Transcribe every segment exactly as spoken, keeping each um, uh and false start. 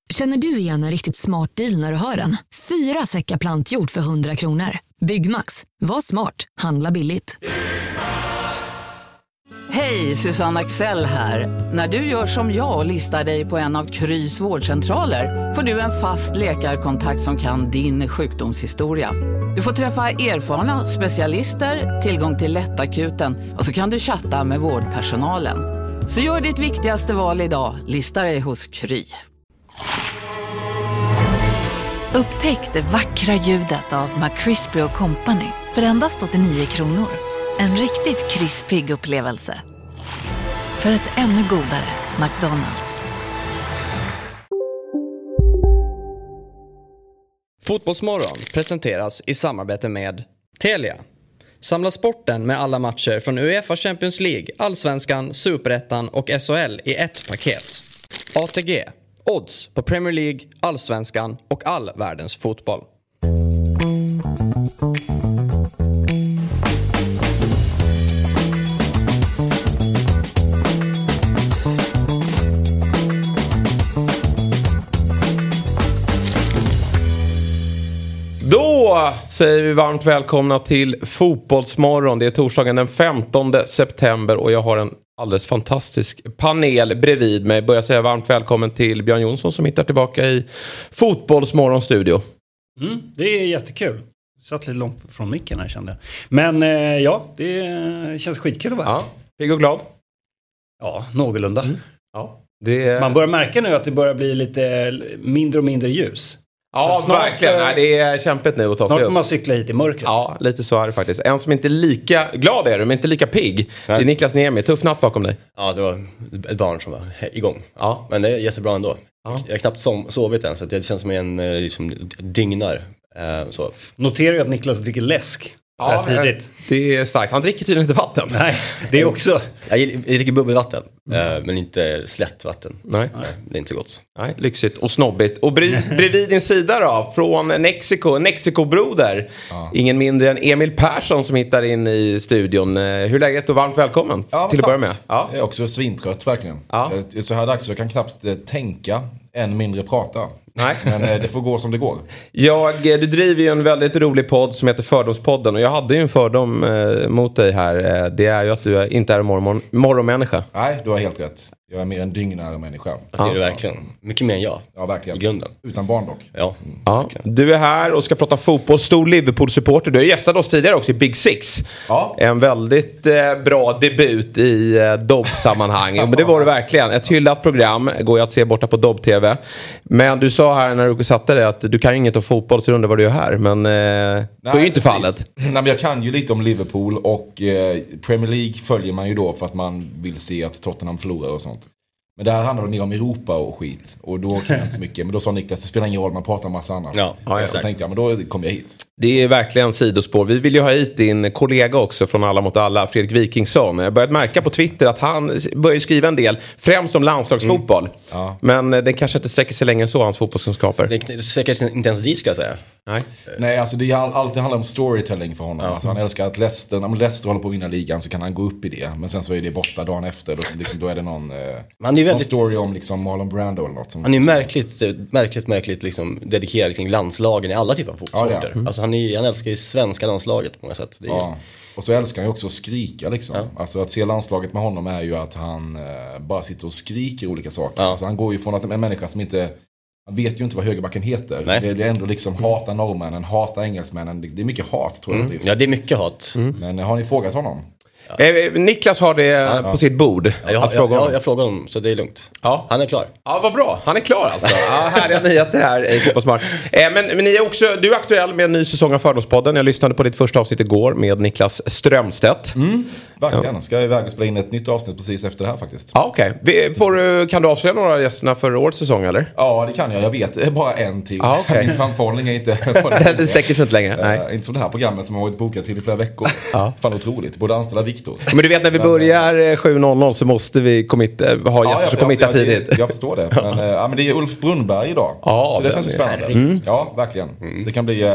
Känner du igen en riktigt smart deal när du hör den? Fyra säckar plantjord för hundra kronor. Byggmax. Var smart. Handla billigt. Hej, Susanne Axel här. När du gör som jag och listar dig på en av Krys vårdcentraler får du en fast läkarkontakt som kan din sjukdomshistoria. Du får träffa erfarna specialister, tillgång till lättakuten och så kan du chatta med vårdpersonalen. Så gör ditt viktigaste val idag, lista dig hos Kry. Upptäck det vackra ljudet av McCrispy och Company för endast åttionio kronor. En riktigt krispig upplevelse. För ett ännu godare McDonald's. Fotbollsmorgon presenteras i samarbete med Telia. Samla sporten med alla matcher från UEFA Champions League, Allsvenskan, Superettan och S H L i ett paket. A T G. Odds på Premier League, Allsvenskan och all världens fotboll. Då säger vi varmt välkomna till Fotbollsmorgon. Det är torsdagen den femtonde september och jag har en alldeles fantastisk panel bredvid mig. Börjar säga varmt välkommen till Björn Jonsson som hittar tillbaka i Fotbollsmorgon studio. Mm, det är jättekul. Satt lite långt från micken här kände jag. Men eh, ja, det känns skitkul att vara. Ja, pigg och glad. Ja, någorlunda. Mm. Ja, det... Man börjar märka nu att det börjar bli lite mindre och mindre ljus. Ja, snart, verkligen. Nej, det är kämpigt nu att ta sig upp. Snart kommer man cykla hit i mörkret. Ja, lite så är det faktiskt. En som inte är lika glad är du, men inte lika pigg. Nej. Det är Niklas Niemi. Tuff natt bakom dig. Ja, det var ett barn som var igång. Ja. Men det är jättebra ändå. Ja. Jag har knappt som, sovit än, så det känns som en liksom, dygnar. Eh, så. Noterar ju att Niklas dricker läsk. Ja, tidigt. Det är starkt. Han dricker tydligen inte vatten. Nej, det är också... Jag, jag dricker bubbelvatten, mm. men inte slättvatten. Nej. Nej, det är inte så gott. Nej, lyxigt och snobbigt. Och bredvid, bredvid din sida då, från Mexiko, Mexiko-broder. Ja. Ingen mindre än Emil Persson som hittar in i studion. Hur är läget och varmt välkommen ja, till att börja med. Ja. Jag är också svintrött verkligen. Ja. Så här dags så jag kan knappt tänka, än mindre prata. Nej. Men det får gå som det går. Jag, du driver ju en väldigt rolig podd som heter Fördomspodden. Och jag hade ju en fördom eh, mot dig här. Det är ju att du inte är en morgon, morgonmänniska. Nej, du har helt rätt. Jag är mer en dygnare människa. Ja. Det är du verkligen. Mycket mer än jag. Ja, verkligen. I grunden. Utan barn dock. Ja. Mm. Ja. Du är här och ska prata fotboll. Stor Liverpool-supporter. Du har gästat oss tidigare också i Big Six. Ja. En väldigt eh, bra debut i eh, Dobb-sammanhang. Men det var det verkligen. Ett hyllat program. Går ju att se borta på Dobb-T V. Men du sa här när du satte dig att du kan inget om fotboll, så du undrar vad du gör här. Men eh, så är ju inte fallet. Nej, men jag kan ju lite om Liverpool och eh, Premier League följer man ju då för att man vill se att Tottenham förlorar och sånt. Men det här handlar mer om Europa och skit. Och då kan jag inte så mycket. Men då sa Niklas, det spelar ingen roll, man pratar om massa annat. Ja, så jag tänkte, ja, men då kommer jag hit. Det är verkligen sidospår. Vi vill ju ha hit din kollega också från Alla mot alla, Fredrik Wikingsson. Jag har börjat märka på Twitter att han börjar skriva en del, främst om landslagsfotboll. Mm. Ja. Men det kanske inte sträcker sig längre än så, hans fotbollskunskaper. Det sträcker sig inte ens dit, ska jag säga. Nej. Nej, alltså det är alltid handlar om storytelling för honom. Ja. Alltså han älskar att Leicester, om Leicester håller på att vinna ligan så kan han gå upp i det. Men sen så är det borta dagen efter. Då, liksom, då är det någon, eh, man är väldigt... någon story om liksom Marlon Brando eller något. Som han är märkligt, märkligt, märkligt liksom dedikerad kring landslagen i alla typer av fotbollssorter. Ja, mm. Alltså han, är, han älskar ju svenska landslaget på många sätt. Det är... Ja. Och så älskar han ju också att skrika liksom. Ja. Alltså att se landslaget med honom är ju att han eh, bara sitter och skriker olika saker. Ja. Alltså han går ju från att en människa som inte... Man vet ju inte vad högerbacken heter. Nej. Det är ändå liksom hata norrmännen, hata engelsmännen. Det är mycket hat, tror jag. Mm. Ja, det är mycket hat. Mm. Men har ni frågat honom? Ja. Eh, Niklas har det ja, på ja. sitt bord. Ja, jag, jag, fråga jag, jag, jag frågar honom, så det är lugnt. Ja. Han är klar. Ja, vad bra. Han är klar alltså. Ja, härliga nyheter här i Fotbollsmorgon. Eh, men, men ni är också, du är aktuell med en ny säsong av Fördomspodden. Jag lyssnade på ditt första avsnitt igår med Niklas Strömstedt. Mm, verkligen. Ja. Ska jag iväg och spela in ett nytt avsnitt precis efter det här faktiskt. Ja, okej. Okay. Kan du avslöja några av gästerna för årets säsong, eller? Ja, det kan jag. Jag vet bara en till. Ja, okay. Min framförhållning är inte... Den sträcker sig inte längre. Nej. Uh, inte som det här programmet som har varit bokat till i flera veckor. Ja. Fan otroligt. Borde anställa Viktor. Men du vet, när vi börjar sju noll noll så måste vi committa, ha gäster ja, som committar tidigt. Jag, jag förstår det. Men, äh, men det är Ulf Brunnberg idag. Ja, så det känns ju spännande. Mm. Ja, verkligen. Mm. Det kan bli äh,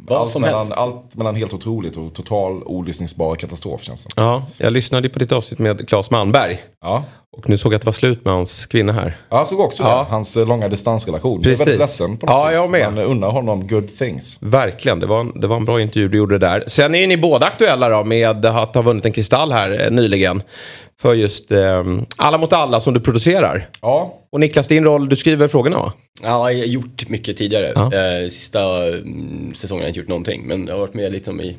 Vad allt som mellan, helst. Allt mellan helt otroligt och total olyssningsbar katastrof känns det. Ja, jag lyssnade på ditt avsnitt med Claes Malmberg. Ja. Och nu såg jag att det var slut med hans kvinna här. Ja, jag såg också ja. det. Hans långa distansrelation. Precis. Jag är väldigt ledsen på något ja, vis. jag med. Man undrar honom good things. Verkligen, det var, en, det var en bra intervju du gjorde där. Sen är ni båda aktuella då med att ha vunnit en kristall här eh, nyligen. För just eh, Alla mot alla som du producerar. Ja. Och Niklas, din roll, du skriver frågorna va? Ja, jag har gjort mycket tidigare. Ja. Eh, sista mm, säsongen har jag inte gjort någonting. Men jag har varit med liksom i...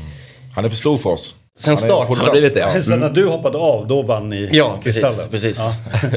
Han är för stor för oss. Sen start. Han har blivit det. Ja. Så när du hoppade av, då vann ni Ja, kristallen. precis. precis. Ja.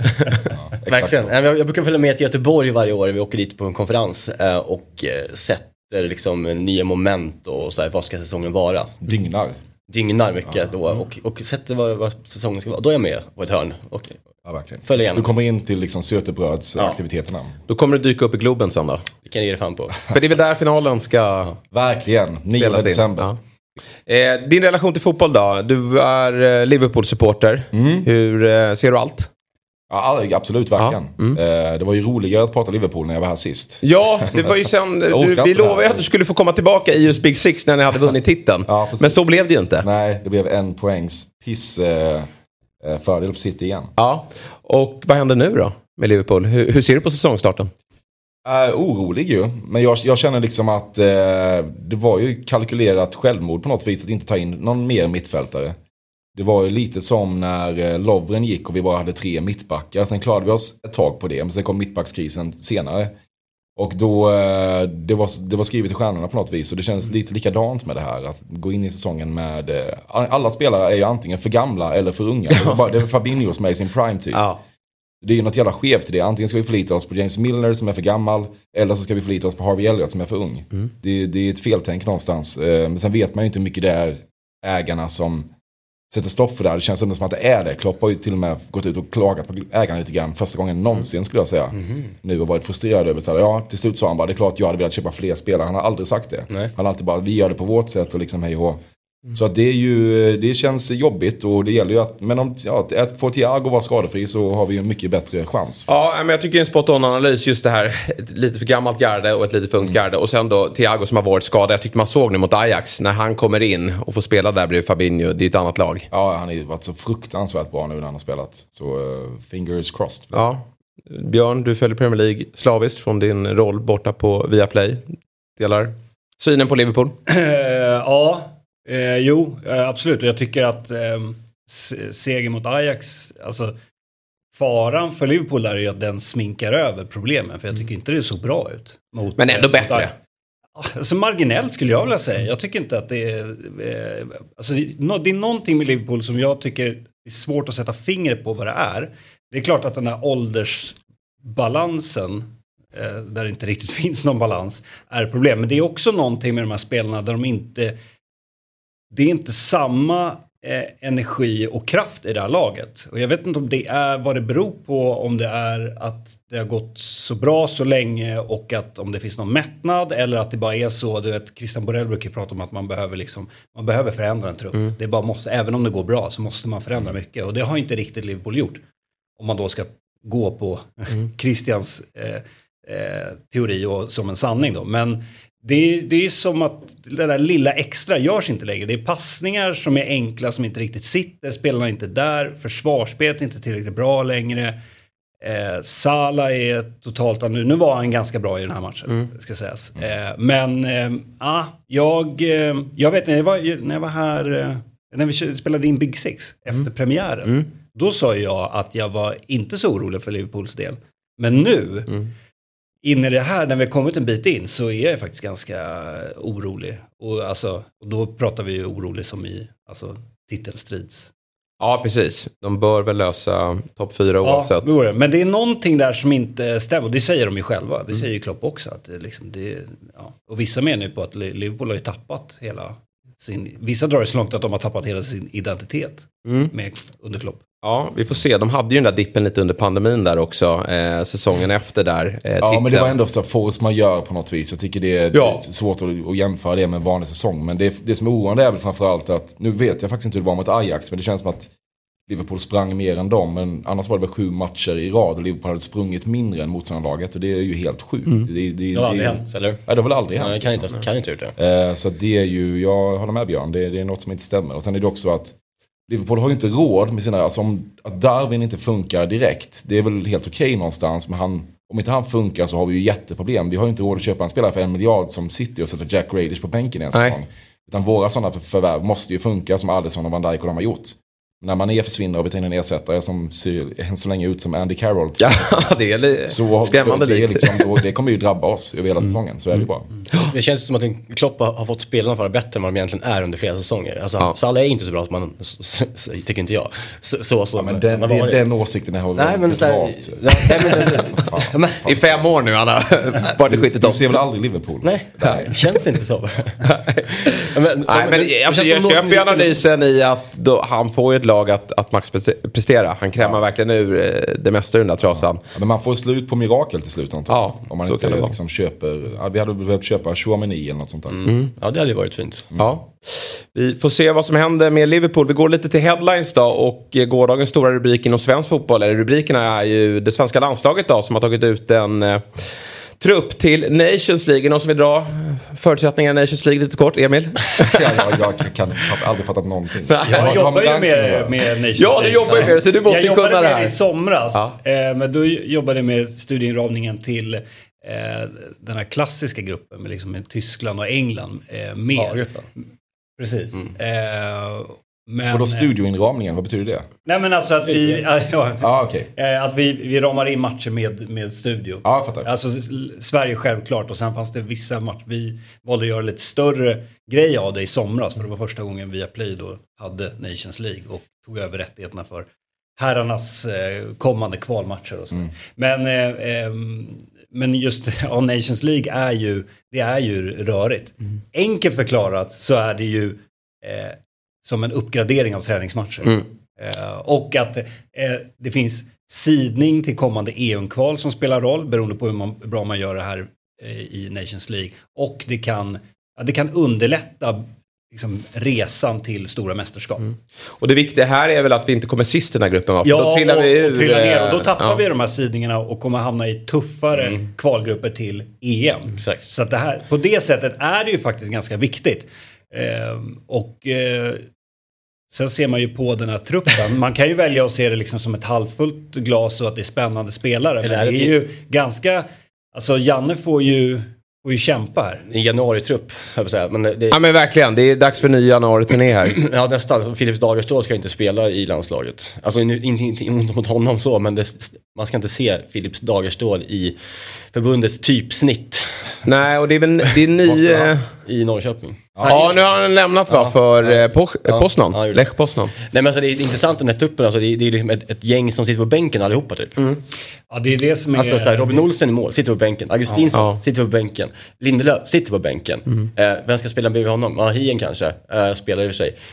Ja, Verkligen. Jag, jag brukar följa med till Göteborg varje år. Vi åker dit på en konferens eh, och eh, sätter liksom nya moment och så här, vad ska säsongen vara? Dygnar. Dygnar mycket ja. då och, och sätter vad, vad säsongen ska vara. Då är jag med på ett hörn. Och, ja, verkligen. Följ igen. Du kommer in till liksom sötebrödsaktiviteterna. Ja. Då kommer du dyka upp i Globen sen då? Det kan jag ge dig fan på. För det är väl där finalen ska... Ja. Verkligen, nionde december. Ja. Eh, din relation till fotboll då? Du är eh, Liverpool-supporter. Mm. Hur eh, ser du allt? Ja, absolut, verkligen. Ja. Mm. Eh, det var ju roligare att prata Liverpool när jag var här sist. Ja, det var ju sen... du, vi lovade att du skulle få komma tillbaka i just Big Six när ni hade vunnit titeln. Ja, men så blev det ju inte. Nej, det blev en poängs piss eh, fördel för City igen. Ja, och vad händer nu då med Liverpool? Hur, hur ser du på säsongstarten? Uh, orolig ju, men jag, jag känner liksom att uh, det var ju kalkylerat självmord på något vis att inte ta in någon mer mittfältare. Det var ju lite som när uh, Lovren gick och vi bara hade tre mittbackar. Sen klarade vi oss ett tag på det, men sen kom mittbackskrisen senare. Och då, uh, det, var, det var skrivet i stjärnorna på något vis och det känns lite likadant med det här. Att gå in i säsongen med, uh, alla spelare är ju antingen för gamla eller för unga. Det är, bara, det är Fabinho som är i sin prime typ. Ja. Det är ju något jävla skevt i det. Antingen ska vi förlita oss på James Milner som är för gammal. Eller så ska vi förlita oss på Harvey Elliott som är för ung. Mm. Det, det är ett feltänk någonstans. Men sen vet man ju inte hur mycket det är ägarna som sätter stopp för det här. Det känns ändå som att det är det. Klopp har ju till och med gått ut och klagat på ägarna lite grann. Första gången någonsin skulle jag säga. Mm. Nu har varit frustrerad över så här. Ja, till slut sa han bara, det är klart jag hade velat köpa fler spelare. Han har aldrig sagt det. Nej. Han har alltid bara, vi gör det på vårt sätt och liksom hej och Mm. Så att det är ju, det känns jobbigt och det gäller ju att, men om ja, att få Thiago vara skadefri så har vi en mycket bättre chans. Ja, men jag tycker det är en spot on analys just det här, ett lite för gammalt garde och ett lite för ungt garde och sen då Thiago som har varit skadad. Jag tyckte man såg nu mot Ajax när han kommer in och får spela där bredvid Fabinho, det är ett annat lag. Ja, han har ju varit så fruktansvärt bra nu när han har spelat, så uh, fingers crossed. Ja, Björn, du följer Premier League slaviskt från din roll borta på Viaplay. Delar synen på Liverpool? Ja. Eh, jo, eh, absolut. Och jag tycker att eh, seger mot Ajax, alltså faran för Liverpool är ju att den sminkar över problemen. För jag tycker inte det så bra ut. Mot, Men ändå eh, bättre. Alltså marginellt skulle jag vilja säga. Jag tycker inte att det är... Eh, alltså, det är någonting med Liverpool som jag tycker är svårt att sätta fingret på vad det är. Det är klart att den här åldersbalansen, eh, där det inte riktigt finns någon balans, är ett problem. Men det är också någonting med de här spelarna där de inte... Det är inte samma eh, energi och kraft i det här laget. Och jag vet inte om det är vad det beror på, om det är att det har gått så bra så länge och att om det finns någon mättnad eller att det bara är så, du vet, Christian Borrell brukar prata om att man behöver liksom, man behöver förändra en trupp. Mm. Det bara måste, även om det går bra så måste man förändra mycket och det har inte riktigt Liverpool gjort. Om man då ska gå på mm. Christians eh, eh, teori och som en sanning då. Men Det, det är som att det där lilla extra görs inte längre. Det är passningar som är enkla som inte riktigt sitter. Spelarna är inte där. Försvarsspelet är inte tillräckligt bra längre. Eh, Salah är totalt... Nu, nu var han ganska bra i den här matchen, mm. ska sägas. Eh, men eh, ah, jag, eh, jag vet när jag var, när jag var här... Eh, när vi spelade in Big Six efter mm. premiären. Mm. Då sa jag att jag var inte så orolig för Liverpools del. Men nu... Mm. In i det här, när vi kommit en bit in, så är jag faktiskt ganska orolig. Och, alltså, och då pratar vi ju orolig som i alltså, titelstrids. Ja, precis. De bör väl lösa topp fyra oavsett. Ja, men det är någonting där som inte stämmer. Och det säger de ju själva. Det mm. säger ju Klopp också. Att det, liksom, det, ja. Och vissa menar ju på att Liverpool har ju tappat hela sin... Vissa drar ju så långt att de har tappat hela sin identitet mm. med, under Klopp. Ja, vi får se. De hade ju den där dippen lite under pandemin där också. Eh, säsongen efter där. Eh, ja, men det var ändå så force man gör på något vis. Jag tycker det är, ja. det är svårt att, att jämföra det med en vanlig säsong. Men det, det som är oroande är väl framförallt att, nu vet jag faktiskt inte hur det var mot Ajax, men det känns som att Liverpool sprang mer än dem, men annars var det väl sju matcher i rad och Liverpool hade sprungit mindre än motståndarlaget och det är ju helt sjukt. Mm. Det, det, det har aldrig det, hänt, eller? Ja, det har väl aldrig hänt. Nej, kan liksom. inte, kan inte gjort det. Eh, så det är ju, jag håller med Björn, det, det är något som inte stämmer. Och sen är det också att Liverpool har ju inte råd med sina, alltså om att Darwin inte funkar direkt, det är väl helt okej okay någonstans, men han, om inte han funkar så har vi ju jätteproblem. Vi har ju inte råd att köpa en spelare för en miljard som City och sätter Jack Grealish på bänken i en säsong. Utan våra sådana för förvärv måste ju funka som Alisson och Van Dijk och de har gjort. När man är försvinner och vi tar in en ersättare som ser än så länge ut som Andy Carroll. Ja, det är li- så skrämmande det, likt. Liksom, då, det kommer ju drabba oss över hela säsongen, så är det bra. Mm. Det känns som att en Klopp har fått spelarna vara bättre än vad de egentligen är under flera säsonger. Alltså, ja. Salah är inte så bra som man, tycker inte jag. Så, så, så ja, men den, den, den åsikten har nej, men så här, nej, men, i fem år nu, Anna. Var det skjutit du ser väl aldrig Liverpool? Nej, nej. Det känns inte så. men, nej, men, men alltså, jag köper ju analysen i att då, han får ju ett lag att, att max prestera. Han krämar ja. verkligen ur det mesta ur den där trasan. Ja, men man får slut på mirakel till slut. Ja, om man så inte kan det liksom köper, ja, vi hade behövt köpa Chouameni eller något sånt där. Mm. Ja, det hade ju varit fint. Mm. Ja. Vi får se vad som händer med Liverpool. Vi går lite till headlines då, och gårdagens stora rubrik inom svensk fotboll, eller rubrikerna är ju det svenska landslaget då, som har tagit ut en eh, trupp till Nations League. Någon som vill dra förutsättningarna i Nations League lite kort? Emil? ja, jag, jag kan har aldrig fattat någonting. Jag, jag jobbar ju med, med Nations League. Ja, du jobbar ju med det, så du måste jag ju kunna det här. Jag jobbade med i somras, ja. eh, men då jobbade jag med studieinramningen till eh, den här klassiska gruppen med, liksom, med Tyskland och England. Eh, med. Ja, precis. Mm. Eh, Men, och då studioinramningen, vad betyder det? Nej, men alltså att vi, ja, ah, okay. att vi, vi ramar in matcher med, med studio. Ja, jag fattar. Alltså Sverige självklart, och sen fanns det vissa matcher, vi valde att göra lite större grej av det i somras, för det var första gången vi Play då hade Nations League och tog över rättigheterna för herrarnas eh, kommande kvalmatcher och så. Mm. Men, eh, eh, men just ja, Nations League är ju, det är ju rörigt. Mm. Enkelt förklarat så är det ju eh, som en uppgradering av träningsmatcher. Mm. Eh, och att eh, det finns sidning till kommande E M-kval som spelar roll, beroende på hur man, bra man gör det här eh, i Nations League. Och det kan, ja, det kan underlätta liksom, resan till stora mästerskap. Mm. Och det viktiga här är väl att vi inte kommer sist i den här gruppen, va? För ja, då trillar och, vi ur, och trillar ner, och då tappar ja. vi de här sidningarna och kommer hamna i tuffare mm. kvalgrupper till E M. Exakt. Så att det här, på det sättet är det ju faktiskt ganska viktigt. Eh, och eh, sen ser man ju på den här truppen. Man kan ju välja att se det liksom som ett halvfullt glas och att det är spännande spelare. Men det är ju ganska... Alltså Janne får ju, får ju kämpa här. En januari-trupp, jag vill säga. Men det, ja, men verkligen. Det är dags för en ny januari-turné här. Ja, nästan. Filip Dagerstål ska inte spela i landslaget. Alltså inte, inte, inte mot honom så, men det, man ska inte se Filip Dagerstål i förbundets typsnitt. Nej, och det är väl det är nio... I Norrköping. Ja, ja, nu har han lämnat va, ja, för ja, po- ja, Poznan, ja, Lech Poznan. Nej, men alltså det är intressant den här tuppen, alltså det är, det är liksom ett, ett gäng som sitter på bänken allihopa typ. Mm. Ja, det är det som är... Alltså så här, Robin Olsen i mål, sitter på bänken. Augustinsson ja. sitter på bänken. Lindelöf sitter på bänken. Mm. Eh, vem ska spela bredvid honom? Ja, Hien kanske, eh, spelar i och för sig.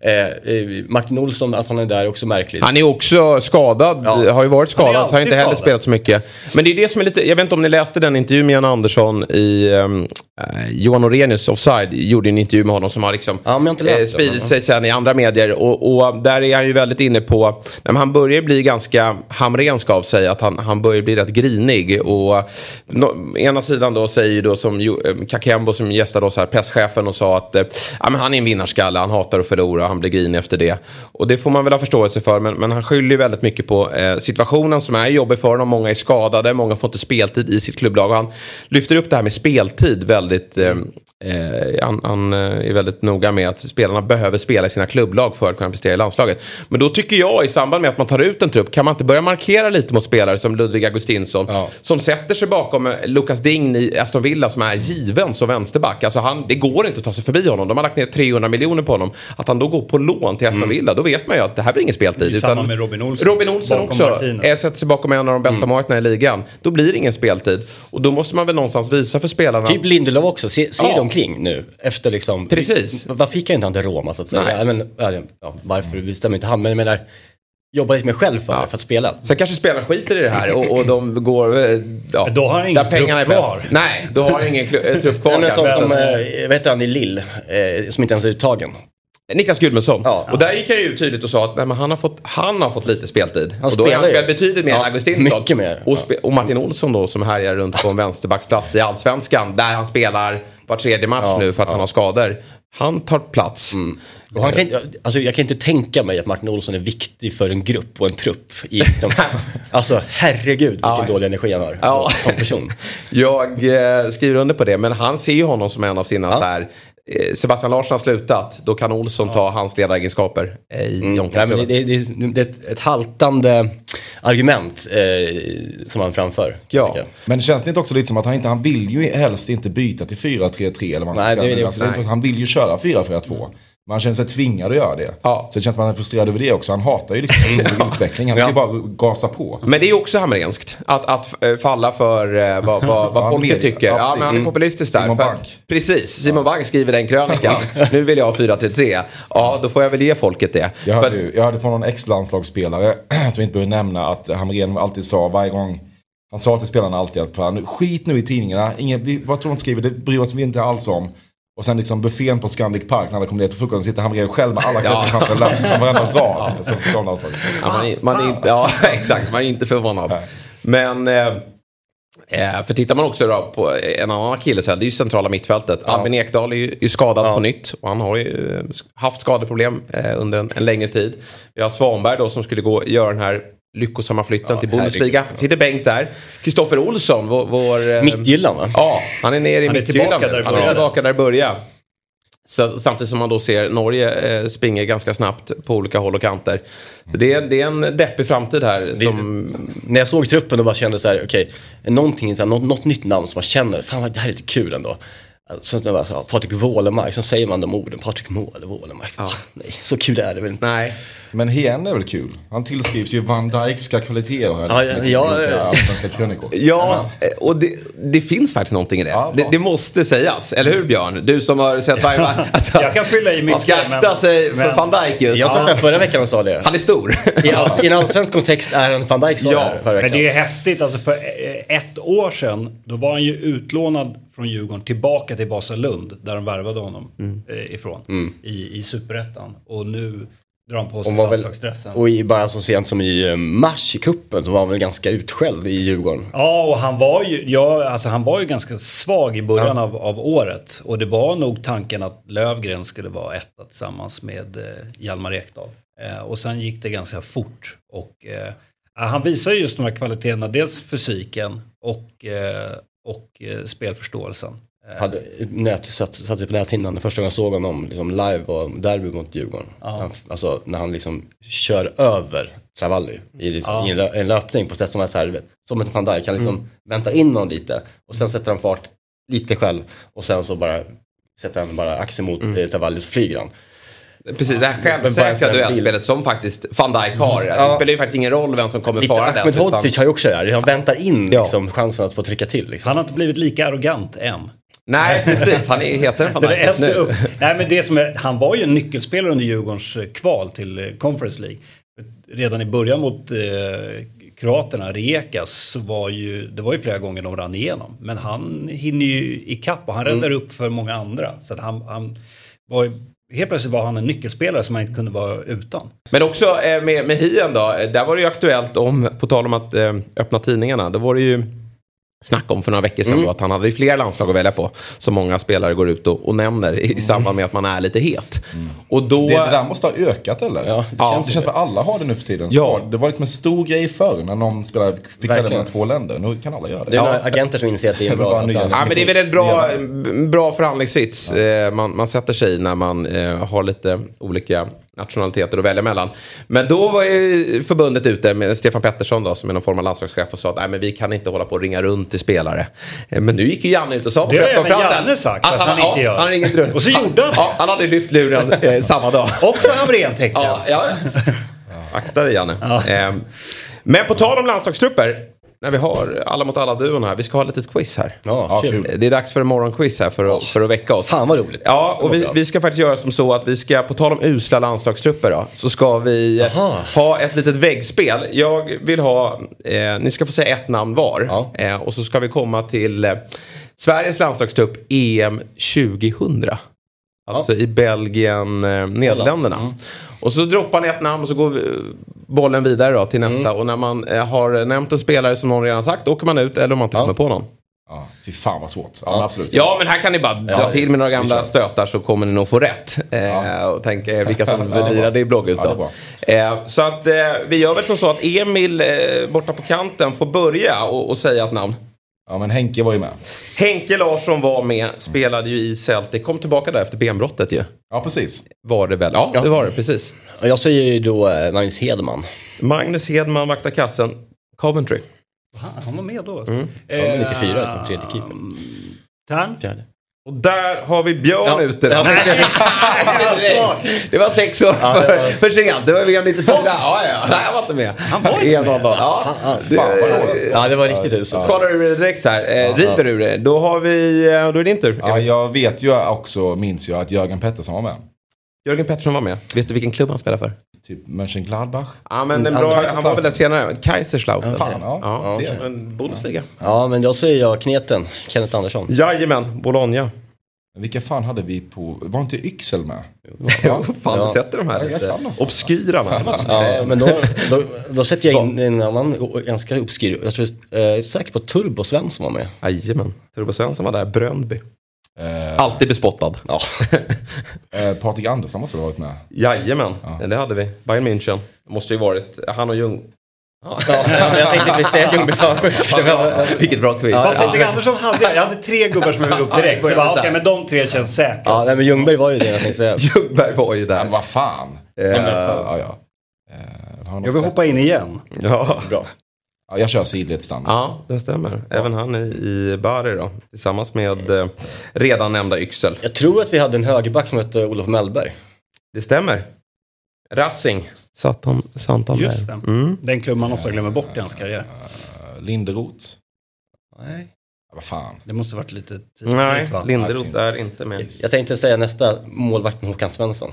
Eh, Martin Olsson, att han är där, är också märkligt. Han är också skadad, ja. har ju varit skadad, så har inte heller skadad. spelat så mycket. Men det är det som är lite, jag vet inte om ni läste den intervjun med Jan Andersson i um, uh, Johan Orenius Offside, gjorde en intervju med honom som har liksom ja, eh, spridit sig sen i andra medier, och, och där är han ju väldigt inne på, men han börjar bli ganska hamrensk av sig, att han, han börjar bli rätt grinig, och no, ena sidan då säger ju då som uh, Kakembo som gästade oss här, presschefen, och sa att uh, ja, men han är en vinnarskalle, han hatar att förlora, han blir grinig efter det. Och det får man väl ha förståelse för, men, men han skyller ju väldigt mycket på eh, situationen som är jobbig för honom. Många är skadade, många får inte speltid i sitt klubblag, och han lyfter upp det här med speltid väldigt eh, eh, han, han är väldigt noga med att spelarna behöver spela i sina klubblag för att kunna prestera i landslaget. Men då tycker jag, i samband med att man tar ut en trupp, kan man inte börja markera lite mot spelare som Ludvig Augustinsson, ja. som sätter sig bakom Lucas Digne i Aston Villa, som är given som vänsterback. Alltså han, det går inte att ta sig förbi honom. De har lagt ner trehundra miljoner på honom. Att han då går på lån till Aston Villa, mm. då vet man ju att det här blir ingen speltid. Det är samma med Robin Olsen. Robin Olsen också är, sätter sig bakom en av de bästa mm. marknaderna i ligan. Då blir det ingen speltid. Och då måste man väl någonstans visa för spelarna. Typ Lindelöf också. Se, se ja. dem kring nu. Efter liksom... Precis. Varför fick jag inte han till Roma så att säga? Ja, men, ja, varför bestämmer inte han? Men jag menar... Jobbar lite med själv för, ja. för att spela. Sen kanske spelarna skiter i det här och, och de går... Ja, då har han ingen trupp kvar. Bäst. Nej, då har han ingen kl- trupp kvar. Men som, som äh, vet han i Lille, äh, som inte ens är uttagen. Niklas Gudmundsson. Ja. Och där gick jag ju tydligt och sa att nej, men han, har fått, han har fått lite speltid. Han och då är han spelar ju. spelat betydligt mer Ja, än Augustinsson. mycket mer. Och, spe- och Martin Olsson då som härjar runt på en vänsterbacksplats i Allsvenskan. Där han spelar var tredje match Ja, nu för att ja. han har skador. Han tar plats. Mm. Och han kan, inte- alltså, jag kan inte tänka mig att Martin Olsson är viktig för en grupp och en trupp. I, liksom, alltså herregud vilken Ja. dålig energi han har Ja. alltså, som person. Jag eh, skriver under på det. Men han ser ju honom som en av sina Ja. så här, eh, Sebastian Larsson har slutat. Då kan Olsson ta hans ledaregenskaper eh, i Mm. John Nej, men Kastrup. det, det, det, det är ett, ett haltande argument eh, som han framför. Ja. tycker jag. Men det känns det inte också lite som att han inte, han vill ju helst inte byta till fyra tre tre eller vad man Nej, ska det är säga. det Alltså, också. det är inte- han vill ju köra fyra fyra två. Men han känner sig tvingad att göra det. Ja. Så det känns som att han är frustrerad över det också. Han hatar ju liksom utveckling. Han vill Ja. ju bara gasa på. Men det är också hamrenskt att, att eh, falla för eh, vad, vad, vad Ja, folket media. tycker. Ja, Ja, men han är precis. populistisk där. Simon för att- Bank. Precis, Simon Bank skriver den krönikan. Nu vill jag ha fyra tre tre. Ja, då får jag väl ge folket det. Jag För hörde, att- ju- jag hörde från någon ex-landslagsspelare som vi inte behöver nämna att Hamrén alltid sa varje gång. Han sa till spelarna alltid att "Fan, skit nu i tidningarna. Ingen, vi, vad tror de skriver? Det bryr oss vi inte alls om. Och sen liksom buffén på Scandic Park när han kommer ner till frukosten sitter Hamrén själv med alla Ja. kläder framför läser liksom varenda rad. Som ska landslaget. Ja, man, är- man är inte, ja, exakt. Man är inte förvånad. Nej. Men, eh, eh, för tittar man också då på en annan akilleshäl, det är ju centrala mittfältet. Albin Ekdal är ju är skadad Ja. på nytt. Och han har ju eh, haft skadeproblem eh, under en, en längre tid. Vi har Svanberg då som skulle gå göra den här lyckosamma flytten Ja, till Bundesliga. herregud. Sitter bänk där. Kristoffer Olsson, vår... vår eh, Mittgyllan va? Ja, han är nere i Han är mitthyllan tillbaka nu. där det Han är började. tillbaka där det började. Så, samtidigt som man då ser Norge eh, springer ganska snabbt på olika håll och kanter. Så det är, det är en deppig framtid här. Som... När jag såg truppen och bara kände så här, okej, någonting, så här, något, något nytt namn som man känner, fan vad det här är lite kul ändå. Så att jag bara så, Patrik Wålemark, så säger man de orden, Patrik Mål, Wålemark. Ja. Nej, så kul är det väl inte. Nej. Men Hien är väl kul. Han tillskrivs ju Van Dijkska kvaliteter. Ja, ja, ja, ja. Allsvenska krönikor. Ja, och det, det finns faktiskt någonting i det. Ja, det. bra. Det måste sägas. Eller hur Björn? Du som har sett varje match. Alltså, Jag kan fylla i man ska mycket, akta men- sig för men- Van Dijk just. Jag satt där förra veckan och sa det. Han är stor. I, all, I en allsvensk kontext är en Van Dijk, sa Ja, jag förra Men veckan. det är häftigt, alltså för eh, ett år sedan då var han ju utlånad från Djurgården tillbaka till Vasalund där de värvade honom eh, ifrån i, i Superettan. Och nu drar han på sig Och var väl- landslagsdressen. Och i, bara så sent som i eh, mars i kuppen så var han väl ganska utskälld i Djurgården. Ja, och han var ju, ja, alltså han var ju ganska svag i början av, av året. Och det var nog tanken att Lövgren skulle vara etta tillsammans med eh, Hjalmar Ekdal. Eh, och sen gick det ganska fort. Och eh, han visar ju just de här kvaliteterna, dels fysiken och, eh, och eh, spelförståelsen. Eh, Hade nät, satt, satt sig på näthinnan första gången jag såg honom liksom live och derby mot Djurgården. Han, alltså när han liksom kör över Travalli i, liksom, Ja. i en, lö, en löpning på sätt som är så här, vet, som ett Van Dijk kan liksom Mm. vänta in någon lite och sen sätter han fart lite själv och sen så bara sätter han bara axeln mot mm. Travalli så flyger han. Precis, det här Men bara självsäkra en duellspelet som faktiskt Van Dijk har. Det Ja. spelar ju faktiskt ingen roll vem som kommer Lite fara Ahmed utan- Hodzic har ju också det här, han väntar in Ja. liksom, chansen att få trycka till. Liksom. Han har inte blivit lika arrogant än. Nej, precis. Han är hetare än Van Så det Dijk är nu. upp. Nej, men det som är, han var ju en nyckelspelare under Djurgårdens eh, kval till eh, Conference League. Redan i början mot eh, kroaterna, Rijeka, så var ju, det var ju flera gånger de rann igenom. Men han hinner ju ikapp och han räddar upp för många andra. Så att han, han var ju, helt plötsligt var han en nyckelspelare som man inte kunde vara utan. Men också eh, med, med Hien då. eh, Där var det ju aktuellt om, på tal om att eh, öppna tidningarna. Då var det ju snack om för några veckor sedan Mm. då, att han hade ju fler landslag att välja på. Som många spelare går ut och, och nämner i, i samband med att man är lite het. Och då... Det, det där måste ha ökat eller? Ja, det Ja. känns Det känns som att alla har det nu för tiden. Ja. Det var liksom en stor grej förr när någon spelare fick välja Verkligen. mellan två länder. Nu kan alla göra det. Det är Ja. några agenter som inser att det är en Det var bra nya- förhandling. Ja, men det är väl en bra, en bra förhandlingssits eh, man, man sätter sig i när man eh, har lite olika nationaliteter att välja mellan. Men då var ju förbundet ute med Stefan Pettersson då, som är någon form av landslagschef och sa att nej, men vi kan inte hålla på och ringa runt till spelare. Eh, men nu gick ju Janne ut och sa på Det har presskonferensen även Janne sagt att han ja, inte gör. Han ringde runt. Och så gjorde han det. Ja, han hade lyft luren eh, samma dag. Också Hamrén-tecken. Ja, ja. Akta dig Janne. Eh, men på tal om landslagstrupper. När vi har alla mot alla duon här. Vi ska ha ett litet quiz här. Ja, Ja, kul. kul. Det är dags för en morgonquiz här för att, för att väcka oss. Fan vad roligt. Ja, och Det vi, var bra. vi ska faktiskt göra som så att vi ska, på tal om usla landslagstrupper då, så ska vi eh, Aha. ha ett litet väggspel. Jag vill ha, eh, ni ska få säga ett namn var. Ja. Eh, och så ska vi komma till eh, Sveriges landslagstrupp E M tjugohundra. Alltså ja. i Belgien, eh, Nederländerna. Mm. Och så droppar ni ett namn och så går vi, bollen vidare då till nästa. Mm. Och när man eh, har nämnt en spelare som någon redan sagt, åker man ut eller om man inte ja. kommer på någon. Ja, fy fan vad svårt. Ja, absolut. Ja, men här kan ni bara dra ja, till med några gamla stötar så kommer ni nog få rätt. Ja. Eh, och tänka eh, vilka som vill lira det i blogg ut då. Ja, eh, så att eh, vi gör väl som så att Emil eh, borta på kanten får börja och, och säga ett namn. Ja, men Henke var ju med. Henke Larsson var med, spelade ju i Celtic. Kom tillbaka där efter benbrottet ju. Ja, precis. Var det väl? Ja, ja. det var det, precis. Jag säger ju då eh, Magnus Hedman. Magnus Hedman vaktar kassen. Coventry. Han var med då. Alltså. Mm. Ja, men nittiofyra som tredje keeper. Tern? Fjärde. Och där har vi Björn ja, ute. Ja, det var sex år ja, för, var... för sent. Det var V M nittiofyra. Ja, ja. Nej, jag var inte med. Han var inte med. Ja, fan, det, fan, ja, det var riktigt uselt. Kollar du det direkt här. Eh, ja, river du det. Då har vi... Då är det din tur. Ja, jag vet ju också, minns jag, att Jörgen Pettersson var med. Jörgen Pettersson var med. Vet du vilken klubb han spelar för? Typ Mönchengladbach. Ja, men den bra, han var väl där senare. Kaiserslautern. Ja, fan, ja. Ja, ja, ja. En Bundesliga. Ja, men jag säger jag Kneten. Kenneth Andersson. Jajamän, Bologna. Vilka fan hade vi på... Var inte Yxel med? Ja, fan, ja. du sätter de här lite obskyra med. Ja, men då, då, då sätter jag in en annan ganska obskyr. Jag tror, jag är säker på Turbo Svensson var med. Jajamän, Turbo Svensson var där. Bröndby. Eh, Alltid bespottad. Ja. eh, Patrik Andersson måste ha varit med. Jajamän, ja. Det hade vi. Bayern München. Måste ju varit han och Ljung. Ja, jag tänkte att vi säger Ljungby. Vilket bra quiz. Ja, Patrik ja. Andersson hade, jag hade tre gubbar som jag upp direkt. Så bara, okej, okay, men de tre känns säkert. Ja, nej, men Ljungberg var ju det, jag tänkte säga. Ljungberg var ju där. Men vad fan. Uh, ja, ja. Uh, jag vill hoppa in igen. Ja. Bra. Ja, jag kör sidled standard. Ja, det stämmer. Även ja. han är i Bari då. Tillsammans med eh, redan nämnda Yxel. Jag tror att vi hade en högerback som hette Olof Mellberg. Det stämmer. Rassing. Satt han, satt han Just där. det. Mm. Den klubb man ofta glömmer bort i hans karriär. Uh, Linderoth. Nej. Ja, vad fan. Det måste varit lite tidigt. Nej, Linderoth är inte med. Jag tänkte säga nästa målvakten Håkan Svensson.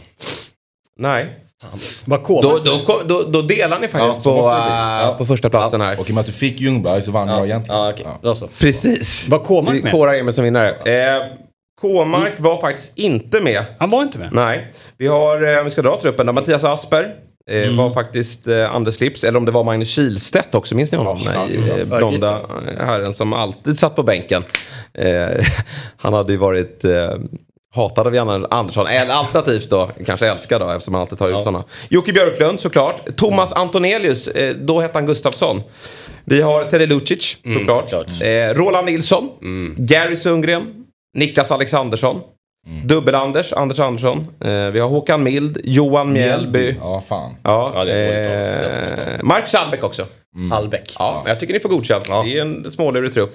Nej. Vad då, då, då, då delar ni faktiskt ja, på, uh, ja. på första platsen här. Och i och med att du fick Ljungberg så vann ja. jag egentligen. Ja, okay. ja. Så. Precis. Var Kåmark med? Vi kårar Emil som vinnare. Eh, Kåmark mm. var faktiskt inte med. Han var inte med? Nej. Vi har, eh, vi ska dra truppen då. Mattias Asper. Eh, mm. var faktiskt eh, Anders Slips. Eller om det var Magnus Kihlstedt också. Minns ni honom? Ja, Nej, ja, ja. Blonda herren som alltid satt på bänken. Eh, han hade ju varit... Eh, hatade av Janne Andersson. Eller alternativt då, kanske älskar då, eftersom han alltid tar ut ja. sådana. Jocke Björklund såklart. Thomas Antonelius, eh, då hette han Gustafsson. Vi har Teddy Lucic såklart. Mm, eh, Roland Nilsson. Mm. Gary Sundgren. Niklas Alexandersson. Mm. Dubbel-Anders, Anders Andersson. Eh, vi har Håkan Mild. Johan Mjällby. Ja, fan. Ja, ja, det är eh, Marcus Albeck också. Mm. Albeck. Ja, jag tycker ni får godkänt. Ja. Det är en smålurig trupp.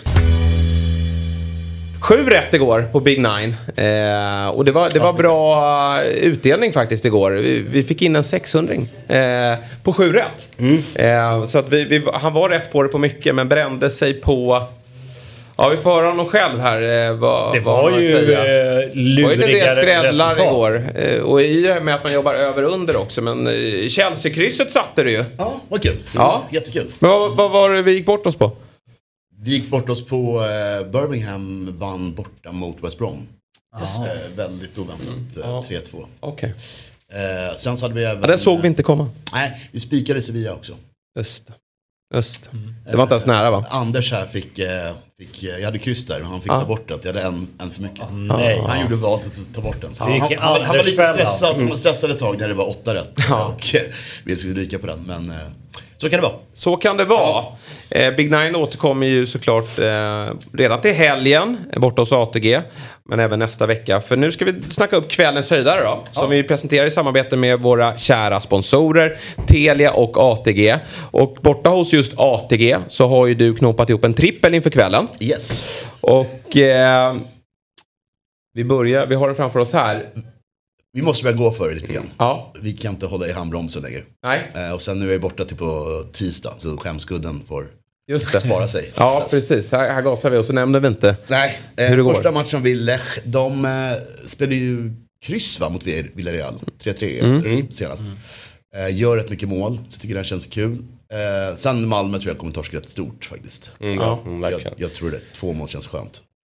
Sju rätt igår på Big Nine. Eh, och det var, det var bra utdelning faktiskt igår. Vi, vi fick in en sexhundring eh, på sju rätt. Mm. Eh, så att vi, vi, han var rätt på det på mycket men brände sig på... Ja, vi får höra honom själv här. Eh, vad, det var vad ju eh, lurigare resultat igår. Eh, och i det här med att man jobbar över under också. Men eh, Chelsea-krysset satte det ju. Ja, vad kul. Ja. Jättekul. Men vad, vad var det vi gick bort oss på? Vi gick bort oss på eh, Birmingham vann borta mot West Brom. Just, eh, väldigt oväntat, eh, tre två. Okej. Okay. Eh, sen så hade vi även... Ja, den såg vi inte komma. Nej, vi spikade Sevilla också. Just Just mm. Det var inte ens nära va? Eh, Anders här fick, eh, fick jag hade kryss där men han fick ah. ta bort det. Jag hade en, en för mycket. Mm. Nej. Han gjorde valet att ta bort den. Han, han, han, han, han var lite stressad, mm. han stressade ett tag när det var åtta rätt. Ja. Och eh, vi skulle ryka på den men... Eh, Så kan det vara. Så kan det vara. Eh, Big Nine återkommer ju såklart eh, redan till helgen borta hos A T G. Men även nästa vecka. För nu ska vi snacka upp kvällens höjdare då. Som ja. vi presenterar i samarbete med våra kära sponsorer. Telia och A T G. Och borta hos just A T G så har ju du knopat ihop en trippel inför kvällen. Yes. Och eh, vi börjar, vi har det framför oss här. Vi måste väl gå för det lite grann. Ja. Vi kan inte hålla i handbromsen längre. Nej. Eh, och sen nu är vi borta till på tisdag. Så skämskudden får Just det. spara sig. Ja, oftast. Precis. Här, här gasar vi och så nämnde vi inte Nej, eh, hur det första går. matchen vid Lech. De eh, spelade ju kryss va, mot Villarreal. tre tre mm. senast. Mm. Eh, gör rätt mycket mål. Så tycker det känns kul. Eh, sen Malmö tror jag kommer torska rätt stort faktiskt. Mm, ja, mm, jag, jag tror det. Två mål känns skönt.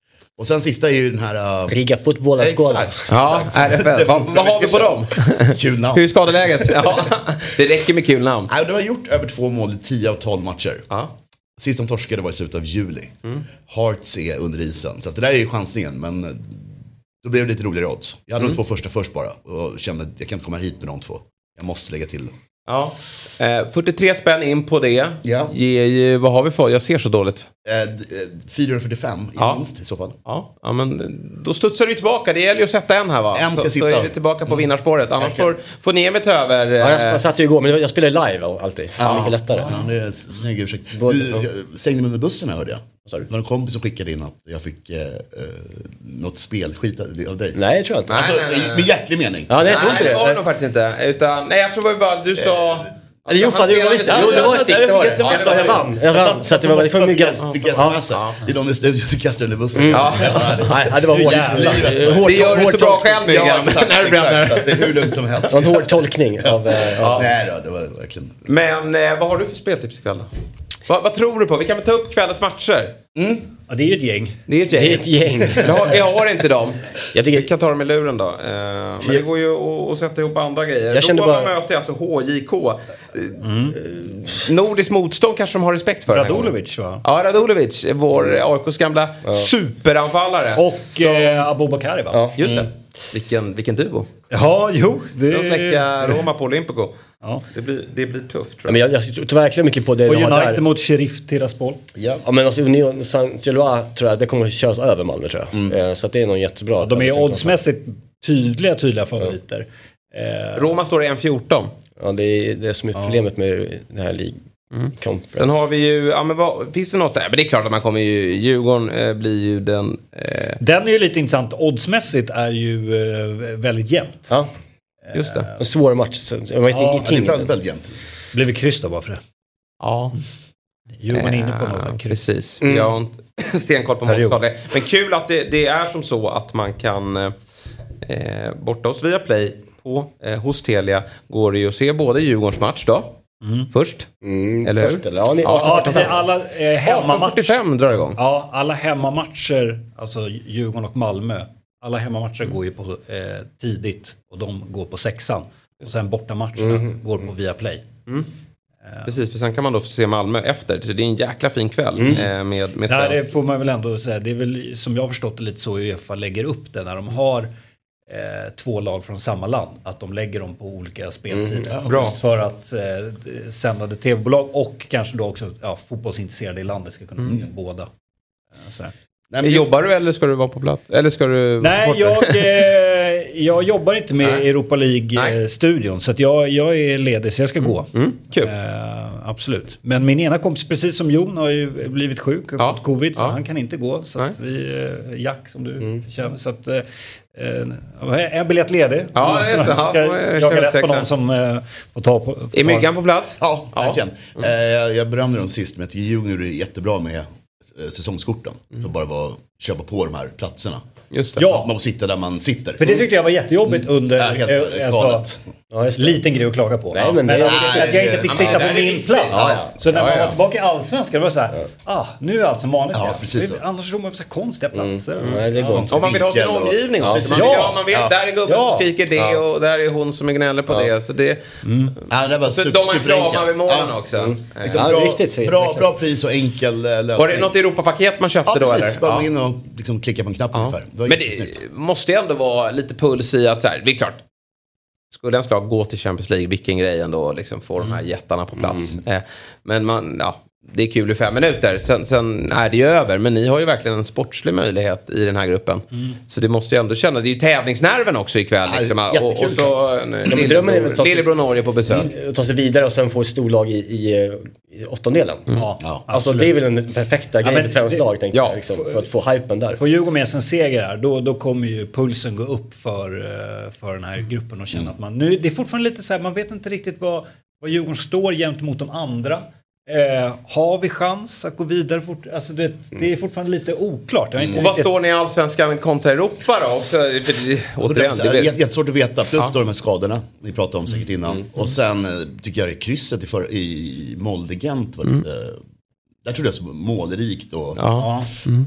Och sen sista är ju den här... Uh... Riga fotbollsskola. Exakt. Ja, R F L. Vad, vad har vi på dem? Kul namn. Hur är skadeläget? Ja, det räcker med kul namn. Nej, det har gjort över två mål i tio av tolv matcher. Ja. Sist de torskade var i slutet av juli. Mm. Hearts är under isen. Så att det där är ju chansningen. Men då blev det lite roligare odds. Jag hade mm. de två första först bara. Och kände att jag kan inte komma hit med de två. Jag måste lägga till det. Ja. Eh, fyrtiotre spänn in på det. Ja. Ge, vad har vi för? Jag ser så dåligt. Eh, fyrahundrafyrtiofem i ja. minst i så fall. Ja. Ja, men då studsar du tillbaka. Det gäller ju att sätta en här, va? En ska så, sitta. Så är vi tillbaka på vinnarspåret. Annars får, får ni med över. Ja, jag, jag satt ju igår, men jag spelar live alltid. Ja. Mycket lättare. Ja, det är snygg ursäkt. Du stängde mig med bussen här, hörde jag. Sorry. Var det en kompis som skickade in att jag fick eh, något spelskit av dig? Nej, jag tror inte. Alltså, nej, nej, nej. med hjärtlig mening. Ja, nej, jag tror nej, inte det. det var det nog faktiskt inte. Utan, nej, jag tror det var bara, du sa... Eh, Eller jo, fan, det var visst. Jo, det var stick, det var det. Ja, jag vann. Jag vann, så att det var väldigt mycket. Fick sms i någon i studion så kastade den i bussen. Ja, nej, det var hårt. Det gör du så bra själv, Myggan. Ja, exakt, exakt. Det är hur lugnt som helst. Det var en hård tolkning av... Nej då, det var det verkligen. Men vad har du för speltips ikväll då? Vad, vad tror du på? Vi kan väl ta upp kvällens matcher? Mm. Ja, det är ju ett gäng. Det är ett gäng. Det är ett gäng. Jag har, jag har inte dem. Jag tycker... Vi kan ta dem i luren då. Uh, men det går ju att, att sätta ihop andra grejer. Jag kände Roma bara... möter alltså H J K. Mm. Uh, Nordisk motstånd kanske de har respekt för. Radulovic, va? Ja, Radulovic. Vår mm. A I K:s gamla ja. superanfallare. Och eh, Abubakari, va? Ja. Just det. Vilken, vilken duo. Ja, jo. Det... De släcka Roma på Olympico. Ja. Det, blir, det blir tufft, tror jag. Men jag, jag tror verkligen mycket på det. Och United där. Mot Sheriff Tiraspol. Ja. Ja, men alltså Union Saint-Gilloise tror jag det kommer att köras över Malmö, tror jag. Mm. Så att det är nog jättebra. Ja, de är oddsmässigt tydliga, tydliga favoriter. Mm. Eh. Roma står i en fjorton. Ja, det är det som är problemet ja. med det här League. Mm. Sen har vi ju, ja men vad, finns det något så här? Men det är klart att man kommer ju, Djurgården eh, blir ju den... Eh... Den är ju lite intressant, oddsmässigt är ju eh, väldigt jämnt. Ja, just det. En svår match, jag vet ja, ingenting. Det är väldigt jämnt. Blir vi kryss då bara för det? Ja. Djurgården är inne på något. Eh, precis, mm. jag har inte stenkoll på målskador. Men kul att det, det är som så att man kan eh, borta hos Viaplay på, eh, hos Telia går det ju att se både Djurgårdens match då. Mm. Först, mm, eller först, hur? Eller? Ja, ni, ja, ja, alla eh, hemmamatcher fyrtiofem drar igång. Ja, alla hemmamatcher, alltså Djurgården och Malmö, alla hemmamatcher mm. går ju på eh, tidigt och de går på sexan. Och sen bortamatcherna mm. går på Viaplay. Mm. Uh, Precis, för sen kan man då få se Malmö efter. Så det är en jäkla fin kväll mm. eh, med, med Nej, det får man väl ändå säga. Det är väl som jag har förstått det lite så UEFA lägger upp det när de har Eh, två lag från samma land, att de lägger dem på olika speltider. Mm, ja, bra. För att eh, sändande tv-bolag och kanske då också ja, fotbollsintresserade i landet ska kunna mm. se båda. Eh, Nej, men jobbar du eller ska du vara på plats? Eller ska du Nej, jag, eh, jag jobbar inte med Nej. Europa League-studion. Så att jag, jag är ledig så jag ska mm. gå. Mm. Kul. Eh, absolut. Men min ena kompis, precis som Jon, har ju blivit sjuk och ja. fått covid. Så ja. han kan inte gå. Så att vi, eh, Jack som du mm. känner. Så att eh, en biljett ledig. Ja, det är så. Ska jag jaga rätt på någon som eh, får ta på... Får är Myggan på plats? Ja, verkligen. Ja. Mm. Eh, jag, jag berömde dem sist med att Djurgården är jättebra med eh, säsongskorten. Mm. Så bara var köpa på de här platserna. Just det. Ja. Man får sitta där man sitter. För det tyckte jag var jättejobbigt mm. under... Ja, helt äh, alltså, ja, liten grej att klaga på. Nej, men, men det, att, nej, att jag inte fick sitta på min plats. Ja, ja. Så när ja, man ja. var tillbaka i Allsvenskan, det var så här, ja. ah, nu är allt som vanligt. Ja, precis så. Annars tror man på så konstiga platser. Mm. Mm. Ja. Om man vill ha sin omgivning. Ja, också. Man, ja, man vet, ja. där är gubben ja. som skriker det ja. och där är hon som är gnäller på ja. det. Så det, mm. ja, det var så super, de har kramar vid målen ja. också. Mm. Liksom ja, bra, riktigt, bra, bra pris och enkel lösning. Var det något Europapaket man köpte ja, då? Precis. Eller? Bara ja, in och liksom klicka på en knapp ja. ungefär. Det men det måste ändå vara lite puls i att så här, det är klart. Skulle en slag gå till Champions League, vilken grej ändå liksom få mm. de här jättarna på plats. Mm. Eh, men man, ja, det är kul i fem minuter. Sen, sen är det ju över. Men ni har ju verkligen en sportslig möjlighet i den här gruppen. Mm. Så det måste ju ändå känna. Det är ju tävlingsnerven också ikväll. Liksom. Ja, och, och så Lillebror, Lillebror Norge på besök. Ta sig vidare och sen få ett storlag i, i, i åttondelen. Mm. Ja, ja, alltså det är väl den perfekta ja, grejen för träningslag, tänker ja. jag. Liksom, för att få hypen där. Får Djurgården med sig en seger här, då, då kommer ju pulsen gå upp för, för den här gruppen och känna mm. att man... Nu, det är fortfarande lite så här, man vet inte riktigt vad, vad Djurgården står jämt mot de andra. Eh, har vi chans att gå vidare fort? Alltså det, det är fortfarande lite oklart. Mm. Och vad står ni i Allsvenskan kontra Europa då? Också, för det, återigen, det är jättesvårt att veta. Plus ja. står de med skadorna. Vi pratade om säkert innan. Mm. Och sen tycker jag det krysset i, för, i Molde-Gent var lite... Mm. Där tror jag det är så målrikt. Och, ja. Mm.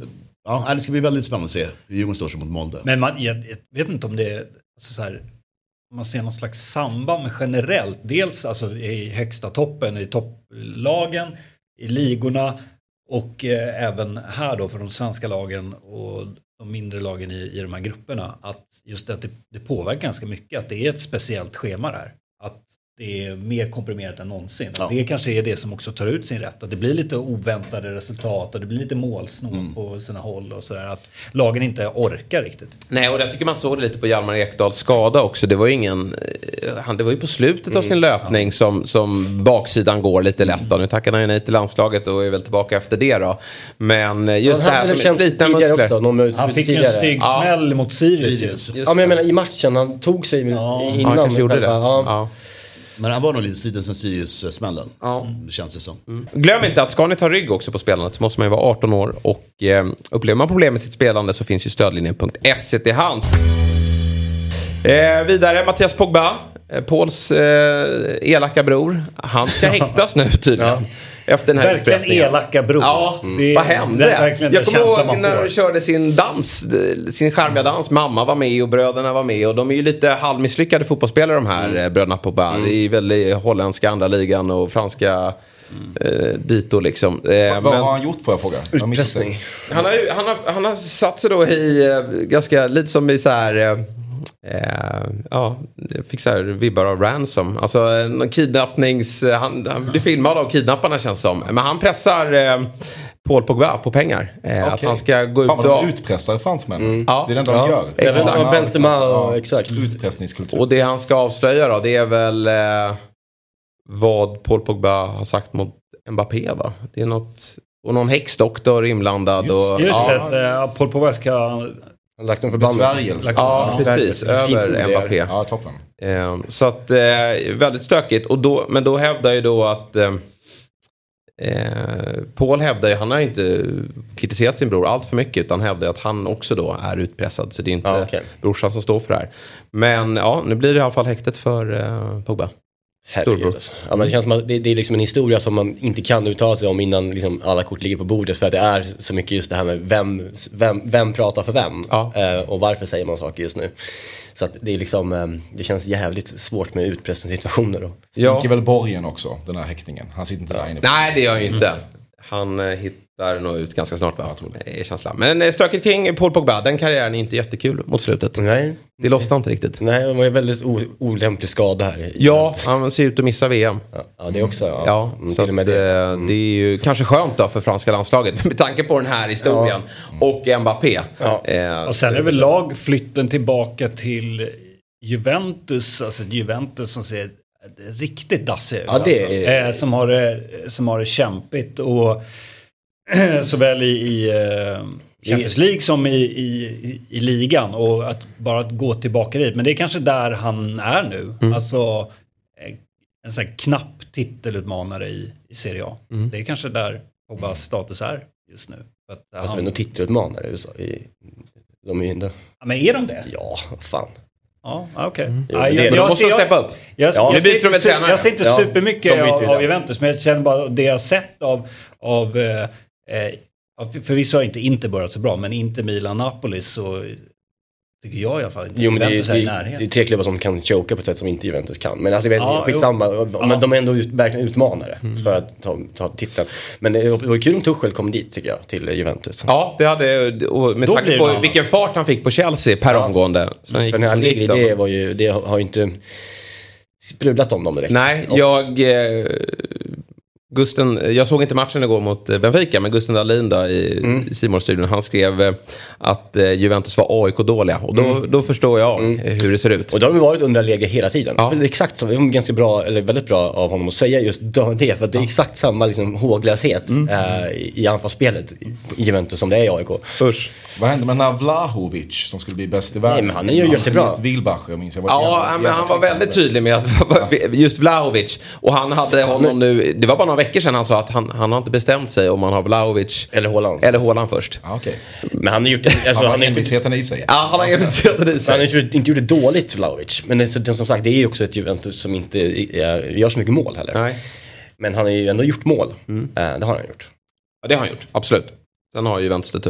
Ja, det ska bli väldigt spännande att se hur Djurgården står sig mot Molde. Men man, jag, jag vet inte om det är alltså så här, man ser någon slags samband med generellt. Dels alltså i högsta toppen, i topplagen, i ligorna och eh, även här då för de svenska lagen och de mindre lagen i, i de här grupperna. Att just att det, det påverkar ganska mycket att det är ett speciellt schema där. Att det är mer komprimerat än någonsin. Ja. Det kanske är det som också tar ut sin rätt. Att det blir lite oväntade resultat och det blir lite målsnål mm. på sina håll och sådär. Att lagen inte orkar riktigt. Nej, och jag tycker man såg det lite på Hjalmar Ekdals skada också. Det var ju ingen... Han, det var ju på slutet mm. av sin löpning ja. som, som baksidan går lite lätt. Mm. Nu tackar han ju nej till landslaget och är väl tillbaka efter det då. Men just ja, det här som är slitna muskler. Han fick en stygg ja. smäll mot Sirius. Sirius. Ja, men jag menar i matchen han tog sig ja. innan. Ja, han kanske gjorde det. Ja. Ja. Men han var nog lite sliten sen Sirius-smällen. Ja. Det känns det som. Mm. Glöm inte att ska ni ta rygg också på spelandet så måste man ju vara arton år. Och eh, upplever man problem med sitt spelande så finns ju stödlinjen punkt se till hands. Eh, vidare, Mattias Pogba. Eh, Pauls eh, elaka bror. Han ska häktas nu tydligen. Ja. Efter den här verkligen elaka bror. Ja, mm. Vad hände? Jag kommer ihåg när de körde sin dans, sin charmiga dans. Mamma var med och bröderna var med. Och de är ju lite halvmisslyckade fotbollsspelare de här mm. bröderna på Pogba. Mm. I väldigt holländska andra ligan och franska mm. eh, dito liksom. Eh, vad men, har han gjort för jag fråga? Utpressning. Han har, han, har, han har satt sig då i eh, ganska lite som i så här... Eh, Uh, ja, jag fick så här vibbar av Ransom. Alltså en kidnappnings... Han, han blir filmad av kidnapparna känns som. Men han pressar uh, Paul Pogba på pengar. Uh, okay. Att han ska gå ut och... Fan, utpressar fransmän. Mm. Ja. Det är det enda ja. de gör. Det är väl som Benzema och exakt. Utpressningskultur. Och det han ska avslöja då, det är väl uh, vad Paul Pogba har sagt mot Mbappé, va? Det är något... Och någon häxdoktor inblandad. Just, och, just ja. det, uh, Paul Pogba ska... Han lagt en förbannelse. Ja, precis. Över Mbappé. Ja, toppen. Eh, så att, eh, väldigt stökigt. Och då, men då hävdar ju då att eh, Paul hävdar ju, han har ju inte kritiserat sin bror allt för mycket, utan hävdar att han också då är utpressad. Så det är inte ah, okay. brorsan som står för det här. Men ja, nu blir det i alla fall häktet för eh, Pogba. Herregud, alltså. Ja, men det känns som att det, det är liksom en historia som man inte kan uttala sig om innan liksom alla kort ligger på bordet, för att det är så mycket just det här med vem, vem, vem pratar för vem ja. eh, och varför säger man saker just nu. Så att det är liksom eh, det känns jävligt svårt med utpressningssituationer då. Stinker ja. väl borgen också, den här häktningen. Han sitter inte ja. där inne. Nej, det gör han ju inte. Mm. Han eh, hittar nog ut ganska snart, va? Är känslan. Men eh, stökigt kring Paul Pogba, den karriären är inte jättekul mot slutet. Nej. Det lossnar inte riktigt. Nej, det var en väldigt o- olämplig skada här. Ja, han ser ut att missa V M. Ja, ja det också. Ja, ja så till och med det. Mm. Det är ju kanske skönt då för franska landslaget med tanke på den här historien. Ja. Och Mbappé. Ja. Eh, och sen är det väl lag flytten tillbaka till Juventus. Alltså Juventus som ser riktigt dassig ut. Ja, det är... alltså. eh, som, har det, som har det kämpigt. Och såväl i... i Champions League som i, i, i ligan, och att bara gå tillbaka dit. Men det är kanske där han är nu. Mm. Alltså en sån här knapp titelutmanare i, i Serie A. Mm. Det är kanske där Pogbas status är just nu. För att alltså han... är nog titelutmanare i, i, de är ju inte... Ja, men är de det? Ja, fan. Ja, okej. Okay. Mm. Ja, jag, jag, jag måste jag, steppa upp. Jag, jag, jag, ser inte, su- jag ser inte ja, supermycket av, av Juventus, men jag känner bara det jag sett av... av eh, eh, förvisso har inte inte börjat så bra, men inte Milan, Napoli, så tycker jag i alla fall inte. Jo, men det, är, det, det är tre klubbar som kan choka på ett sätt som inte Juventus kan. Men alltså, ja, skitsamma, men ja. de är ändå ut, verkligen utmanare mm. för att ta, ta titeln. Men det var kul om Tuchel kom dit, tycker jag, till Juventus. Ja, det hade, och med tanke på vilken fart han fick på Chelsea per ja. omgående. Så för den här Allegri, det, var ju, det har ju inte sprudlat om dem direkt. Nej, jag... Eh, Gusten, jag såg inte matchen igår mot Benfica, men Gusten Dahlin då i mm. Simon-studion, han skrev att Juventus var A I K-dåliga. Och då, mm. då förstår jag mm. hur det ser ut. Och då har de varit under läge hela tiden. Ja. Det är exakt så, det var ganska bra, eller väldigt bra av honom att säga just det, för att det är exakt samma liksom, håglöshet mm. äh, i anfallsspelet i Juventus som det är i A I K. Usch. Vad hände med den Vlahovic som skulle bli bäst i världen? Nej, men han är ju jättebra. Wilbach, jag minns jag var ja, jävla, men han var väldigt tydlig med att just Vlahovic, och han hade honom nu, det var bara några veckor sedan han sa att han, han har inte bestämt sig om han har Vlahovic eller Haaland eller Haaland först. Ah, okay. Men han har gjort det, alltså, han har envisheten i sig. Ja, han har envisheten i sig. Han har inte, inte gjort det dåligt, Vlahovic, men det, som sagt, det är ju också ett Juventus som inte är, gör så mycket mål heller. Nej. Men han har ju ändå gjort mål. Mm. Det har han gjort. Ja, det har han gjort, absolut. Sen har Juventus det tufft.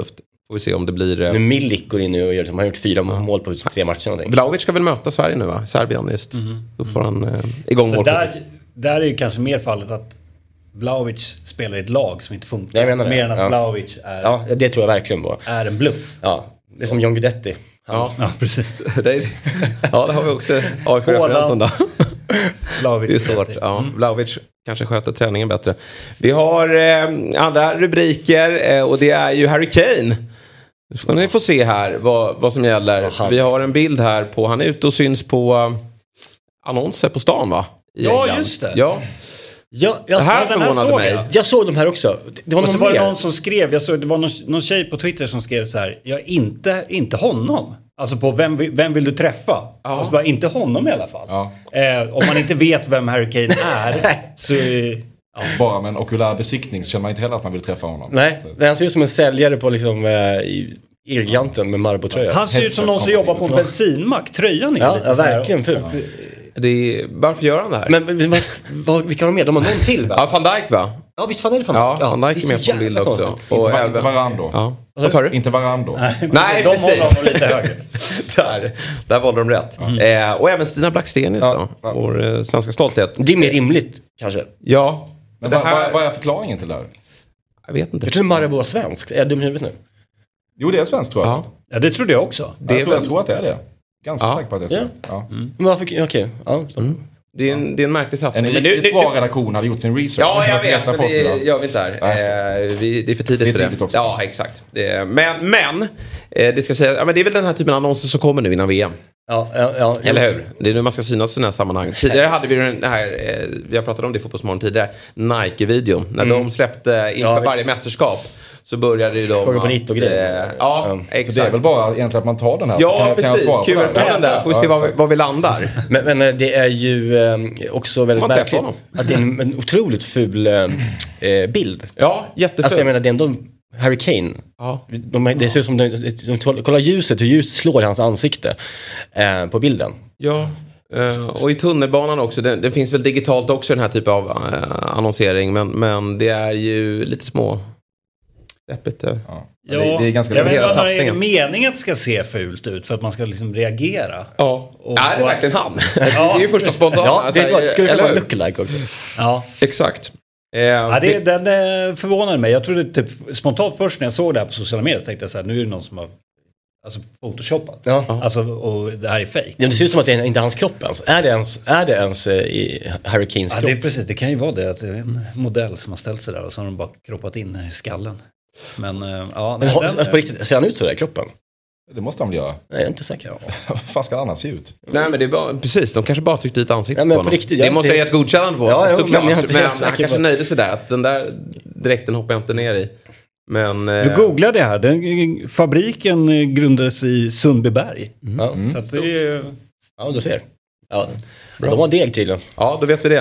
Får vi se om det blir... Eh... Nu Milik går in nu och gör det. De har gjort fyra ja. mål på tre matcher. Vlahovic ska väl möta Sverige nu va? Serbien just. Mm. Då får han eh, igång mål. Där, där är ju kanske mer fallet att Vlahovic spelar i ett lag som inte funkar. Jag menar det. Mer än att ja. Vlahovic är... Ja, det tror jag verkligen på. Är en bluff. Ja, det är som John Guidetti. Ja. ja, precis. det är, ja, det har vi också A I K-referensen då. Vlahovic det är svårt. Ja, mm. Vlahovic kanske sköter träningen bättre. Vi har eh, andra rubriker eh, och det är ju Harry Kane. Nu ska ni få se här vad, vad som gäller. Aha. Vi har en bild här på, han är ute och syns på uh, annonser på stan va? I ja, England. just det. Ja. Ja, jag, det här förvånade mig. Jag. jag såg de här också. Det var och så någon var mer. det någon som skrev, jag såg, det var någon, någon tjej på Twitter som skrev så här, ja, inte, inte honom. Alltså på vem, vem vill du träffa? Ja. Alltså bara inte honom i alla fall. Ja. Eh, om man inte vet vem Harry Kane är så... Ja. Bara med en okulär besiktning så känner man inte heller att man vill träffa honom. Nej, det han ser ut som en säljare på liksom... Eh, i... Elgiganten med Marabou-tröja. Han ser ut som någon som jobbar på en bensinmack. Tröjan är ja, lite ja, så här. verkligen ful. Ja. Det är, varför gör han det här? Men vad, vad, vilka har de med? De har någon till va? Ja, Van Dijk va? Ja, visst fan är det Van Dijk. Ja, Van Dijk är med på en bild också. Konstigt. Och inte, även... inte Varando. Ja. Vad sa du? Inte Varando. Nej, Nej de precis. håller honom lite högre. där, där valde de rätt. Mm. Eh, och även Stina Blackstenius ja. då. Ja. Vår eh, svenska stolthet. Det är mer rimligt kanske. Ja. Men det här... vad är förklaringen till det här? Jag vet inte. Jag tror Marabou är svensk. Är jag dum i huvudet nu? Jo, det är svenskt tror jag. Ja, ja det trodde jag också. Det jag, tror, väl... jag tror att det är det. Ganska ja. säker på att det är svenskt. Ja. Mm. Men varför, okej. Okay. Ja. Mm. Det är, en, det är en märklig satsning. En riktigt men bra redaktion hade gjort sin research. Ja, jag vet. Men det gör vi inte här. Eh, vi, det är för tidigt det är för det. Också. Ja, exakt. Det, men, men eh, det ska säga, ja, men det är väl den här typen av annonser som kommer nu innan V M. Ja, ja, ja. Eller hur? Det är nu man ska synas i den här sammanhang. Tidigare hade vi den här, eh, vi har pratat om det i Fotbollsmorgon tidigare, Nike-videon. När mm. de släppte inför ja, varje mästerskap. Så började ju de... på nitt och grejer. Eh, ja, mm. exakt. Så det är väl bara egentligen att man tar den här. Ja, kan, precis. Kan Kul att ta den där. Får vi se var vi, var vi landar. Men, men det är ju eh, också väldigt märkligt att det är en, en otroligt ful eh, bild. Ja, jätteful. Alltså jag menar, det är ändå Harry Kane. Ja. De, det ser ut som de, de, de, kolla ljuset, hur ljuset slår i hans ansikte eh, på bilden. Ja. Uh, och i tunnelbanan också, det, det finns väl digitalt också den här typen av uh, annonsering, men, men det är ju lite små deppigt. Ja, ja det, det är ganska jag vet inte vad är meningen att det ska se fult ut för att man ska liksom reagera. Ja, och, är det och, verkligen han? Ja. Det är ju första spontana. Ja, det är, skulle det vara en lookalike också. Ja, exakt. Uh, ja, det, den uh, förvånade mig. Jag trodde typ spontant först när jag såg det här på sociala medier tänkte jag så här, nu är det någon som har alltså photoshopat. Ja. Alltså, och det här är fake. Ja, det ser ut som att det är inte hans kropp ens. Är det ens, är det ens i Harry Kanes ja, kropp? Det är precis, det kan ju vara det att det är en modell som har ställt sig där och så har de bara kroppat in i skallen. Men ja. Men, har, den, alltså, på riktigt, ser han ut så där i kroppen? Det måste han väl göra. Nej, jag är inte säker. Vad fan ska annars se ut? Nej, men det är bara, precis, de kanske bara tryckte dit ansiktet ja, men på på riktigt, det måste jag ge ett godkännande på. Ja, jo, såklart. Men, men han kanske nöjde sig där. Att den där direkten hoppar jag inte ner i. Men, du eh... googlade det här. Den, fabriken grundades i Sundbyberg. Mm. Ja, så att det är... ja, du ser. Ja, de har deg tydligen. Ja, då vet vi det.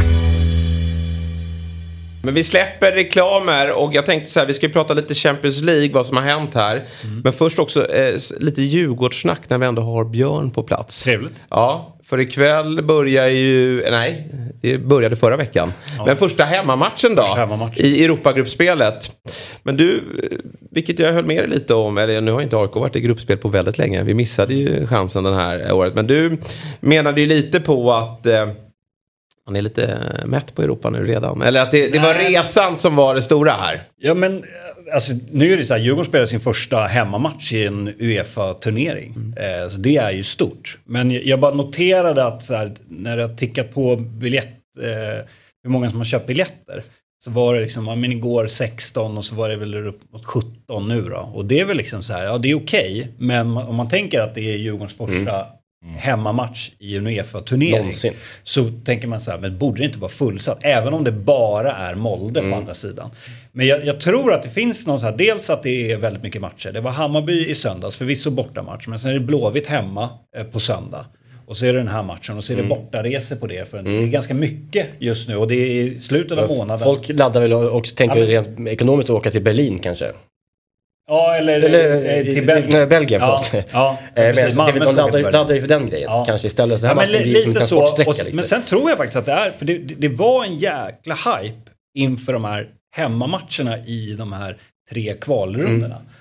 Men vi släpper reklamer och jag tänkte så här, vi ska prata lite Champions League, vad som har hänt här. Mm. Men först också eh, lite Djurgårdssnack när vi ändå har Björn på plats. Trevligt. Ja, för ikväll börjar ju, nej, det började förra veckan. Ja. Men första hemmamatchen då, första hemmamatch. I Europagruppspelet. Men du, vilket jag höll med dig lite om, eller nu har inte A I K varit i gruppspel på väldigt länge. Vi missade ju chansen den här året. Men du menade ju lite på att... Eh, man är lite mätt på Europa nu redan. Eller att det, det var resan som var det stora här. Ja, men alltså, nu är det så här, Djurgården spelar sin första hemmamatch i en UEFA-turnering. Mm. Eh, så det är ju stort. Men jag, jag bara noterade att så här, när jag tickar på biljett, eh, hur många som har köpt biljetter, så var det liksom, ja, men igår sexton och så var det väl upp mot sjutton nu då. Och det är väl liksom så här, ja det är okej. Okay, men om man tänker att det är Djurgårdens första mm. Mm. hemmamatch i en UEFA-turnering någonsin, så tänker man så här, men borde det inte vara fullsatt även om det bara är Molde mm. på andra sidan. Men jag, jag tror att det finns någon så här, dels att det är väldigt mycket matcher. Det var Hammarby i söndags, förvisso bortamatch, men sen är det Blåvitt hemma eh, på söndag. Och så är det den här matchen och så är det mm. bortaresor på det. För mm. det är ganska mycket just nu och det är i slutet av månaden. Folk laddar väl också, tänker ja, rent ekonomiskt att åka till Berlin kanske. Ja, eller, eller till Belgien. Nej, Belgien ja, ja, men precis. De laddar ju för den grejen. Ja. Kanske istället. Så här ja, men lite så. Och, liksom. Men sen tror jag faktiskt att det är, för det, det, det var en jäkla hype inför de här hemmamatcherna i de här tre kvalrundorna. Mm.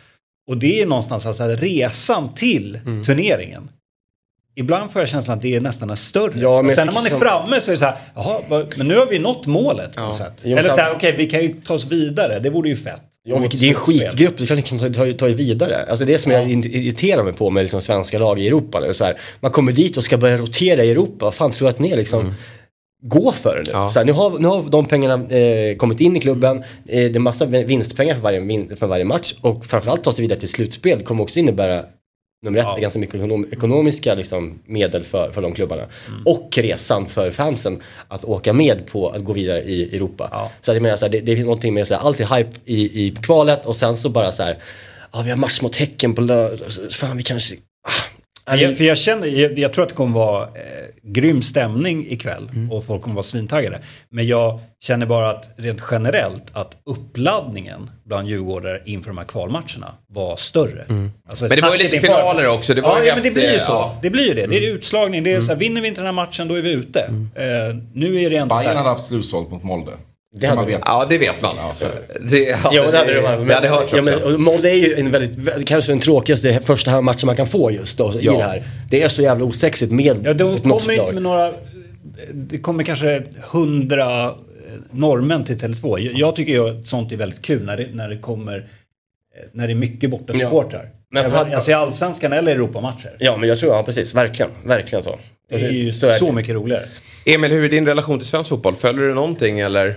Och det är någonstans alltså resan till mm. turneringen. Ibland får jag känslan att det är nästan en större. Ja, och sen när man är som... framme så är det så här, jaha, men nu har vi nått målet på något sätt. Jo, Eller så här, okej, okay, vi kan ju ta oss vidare. Det vore ju fett. Ja, det är en skitgrupp, det är klart att kan ta, ta vidare. Alltså det är som ja. jag irriterar mig på med liksom svenska lag i Europa nu. Så här, man kommer dit och ska börja rotera i Europa. Vad fan tror att ni är liksom... Mm. Gå för det nu. Ja. Så här, nu, har, nu har de pengarna eh, kommit in i klubben. Eh, det är massa vinstpengar för varje, för varje match. Och framförallt ta sig vidare till slutspel. Det kommer också innebära nummer ett, ja. ganska mycket ekonom, ekonomiska liksom, medel för, för de klubbarna. Mm. Och resan för fansen att åka med på att gå vidare i Europa. Ja. Så, jag menar, så här, det, det är någonting med så här, alltid hype i, i kvalet. Och sen så bara så här, ah, vi har match mot Häcken på lördag. Fan, vi kanske... Ah, Jag, för jag, känner, jag, jag tror att det kommer vara eh, grym stämning ikväll mm. och folk kommer vara svintaggade. Men jag känner bara att rent generellt att uppladdningen bland Djurgårdare inför de här kvalmatcherna var större. Mm. Alltså, men det var ju lite finaler också. Det var ja, häftigt, ja, men det blir ju så. Ja. Det blir ju det. Det är utslagning. Det är mm. så här, vinner vi inte den här matchen då är vi ute. Mm. Eh, nu är det ändå Bayern hade haft slutsålt mot Molde. Det kan man veta. Ja, det vet man. Alltså, det hade, ja, det hade, det, det hade hört ja, men, Molde är ju en väldigt, kanske den tråkigaste första här matchen man kan få just då, ja. i det här. Det är så jävla osexigt med ja, de kommer inte med några, det kommer kanske hundra norrmän till Tele två. Jag tycker ju att sånt är väldigt kul när det, när det kommer, när det är mycket borta supportrar. Ja. Alltså, hade, alltså i Allsvenskan eller Europamatcher. Ja, men jag tror, ja precis, verkligen, verkligen så. Det är ju så, är så mycket roligare. Emil, hur är din relation till svensk fotboll? Följer du någonting eller...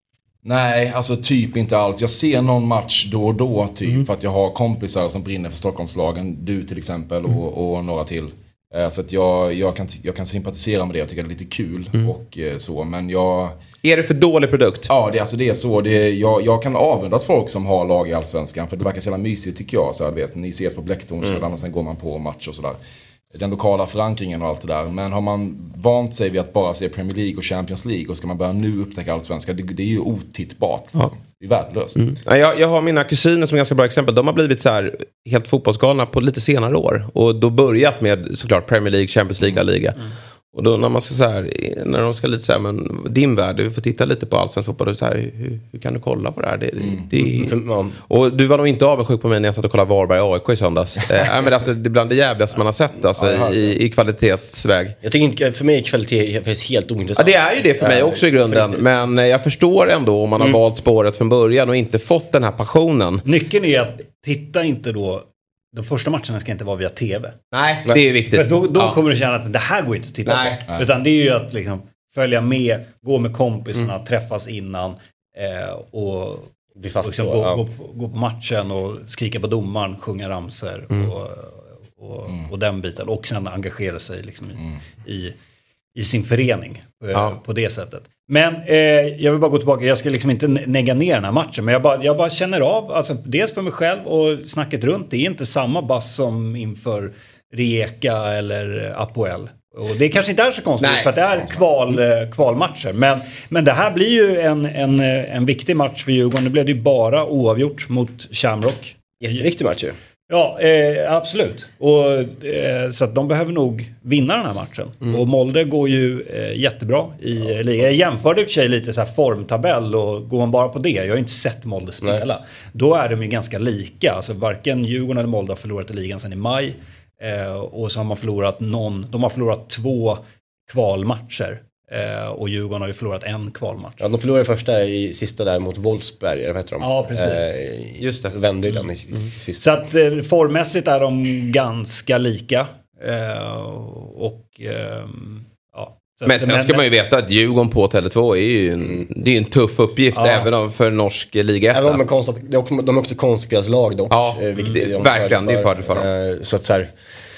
Nej, alltså typ inte alls. Jag ser någon match då och då typ mm. för att jag har kompisar som brinner för Stockholmslagen. Du till exempel mm. och, och några till. Eh, så att jag, jag, kan, jag kan sympatisera med det. Jag tycker det är lite kul mm. och eh, så. Men jag... Är det för dålig produkt? Ja, det, alltså det är så. Det, jag, jag kan avundas folk som har lag i Allsvenskan. För det verkar så jävla mysigt tycker jag. Så jag vet, ni ses på Blecktorn mm. och sen går man på match och sådär. Den lokala förankringen och allt det där. Men har man vant sig vid att bara se Premier League och Champions League och ska man börja nu upptäcka Allsvenska, det, det är ju otittbart. Ja. Det är värdelöst. Mm. Jag, jag har mina kusiner som är ganska bra exempel. De har blivit så här helt fotbollsgalna på lite senare år. Och då börjat med såklart Premier League, Champions League, mm. Liga. Mm. Och då när man ska så här, när de ska lite så här, men din värld, du får titta lite på allsvensk fotboll och så här, hur, hur kan du kolla på det här? Det, mm. det, det, och du var nog inte avundsjuk på mig när jag satt och kollade Varberg A I K i söndags. äh, men alltså, det är bland det jävligaste man har sett alltså, ja, i, i kvalitetsväg. Jag tycker inte, för mig är kvalitet är helt ointressant. Ja, det är ju det för mig också i grunden. Men jag förstår ändå om man har mm. valt spåret från början och inte fått den här passionen. Nyckeln är att titta inte då. De första matcherna ska inte vara via tv. Nej, det är viktigt. För då, då ja. kommer du känna att det här går inte att titta Nej. på. Utan det är ju att liksom följa med, gå med kompisarna, mm. träffas innan eh, och, och liksom gå, ja. gå, på, gå på matchen och skrika på domaren, sjunga ramser mm. och, och, mm. och den biten. Och sen engagera sig liksom i, mm. i, i sin förening eh, ja. på det sättet. Men eh, jag vill bara gå tillbaka, jag ska liksom inte negga ner den här matchen, men jag bara, jag bara känner av, alltså dels för mig själv och snacket runt, det är inte samma bass som inför Rijeka eller Apoel. Och det kanske inte är så konstigt Nej. för att det är kval, kvalmatcher, men, men det här blir ju en, en, en viktig match för Djurgården, det blev ju bara oavgjort mot Shamrock. Jätteviktig match ju. Ja, eh, absolut. Och, eh, så att de behöver nog vinna den här matchen. Mm. Och Molde går ju eh, jättebra i ja. liga. Jag jämförde i och för sig lite så här formtabell och går man bara på det, jag har inte sett Molde spela. Nej. Då är de ju ganska lika. Alltså varken Djurgården eller Molde har förlorat i ligan sedan i maj. Eh, och så har man förlorat någon, de har förlorat två kvalmatcher. Eh, och Djurgården har ju förlorat en kvalmatch. Ja, de förlorade första i sista där mot Wolfsberg, eller vad heter de? Ja, precis. Eh, Just det. Vände ju den i, mm. i sista. Så att eh, formmässigt är de ganska lika. Eh, och eh, ja. Så men sen men, ska man ju veta att Djurgården på Tele två är ju en, det är en tuff uppgift ja. även för norsk liga. Även om de är, konstigt, de är också konstiga lag dock. Ja, eh, vilket det, de verkligen, det är fördel för dem. Eh, så att så här,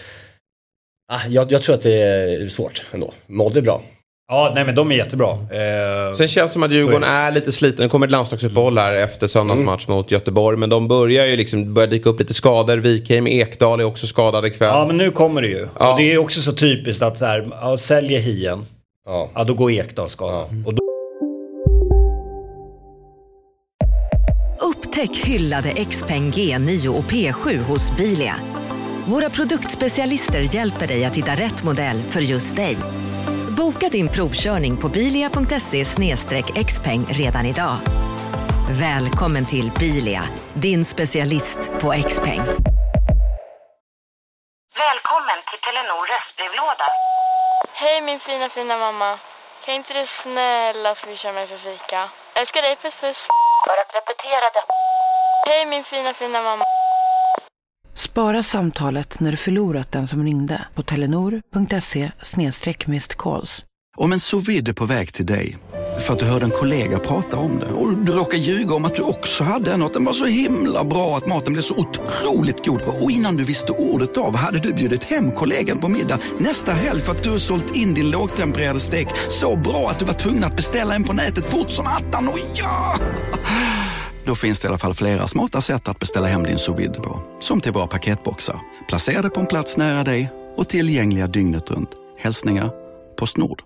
ah, jag, jag tror att det är svårt ändå. Molde är bra. Ja, nej men de är jättebra. Eh, Sen känns det som att Djurgården är. är lite sliten. Det kommer ett landslagsuppehåll här efter söndagsmatch mm. mot Göteborg. Men de börjar ju liksom, börjar dyka upp lite skador. Wikheim, Ekdal är också skadade ikväll. Ja, men nu kommer det ju. Ja. Och det är också så typiskt att så här, ja, säljer Hien. Ja. ja, då går Ekdal skadad. Ja. Och då... Upptäck hyllade Xpeng G nio och P sju hos Bilia. Våra produktspecialister hjälper dig att hitta rätt modell för just dig. Boka din provkörning på bilia punkt se slash xpeng redan idag. Välkommen till Bilia, din specialist på X-peng. Välkommen till Telenor röstbrevlåda. Hej min fina fina mamma. Kan inte du snälla swisha mig för fika? Jag älskar dig, puss puss. För att repetera det. Hej min fina fina mamma. Spara samtalet när du förlorat den som ringde på telenor.se snedstreck missed calls. Om en sous vide är på väg till dig för att du hörde en kollega prata om det och du råkar ljuga om att du också hade en och att den var så himla bra att maten blev så otroligt god. Och innan du visste ordet av hade du bjudit hem kollegan på middag nästa helg för att du har sålt in din lågtempererade stek så bra att du var tvungen att beställa en på nätet fort som attan. Och ja! Då finns det i alla fall flera smarta sätt att beställa hem din sous vide på. Som till våra paketboxar. Placerade på en plats nära dig och tillgängliga dygnet runt. Hälsningar PostNord.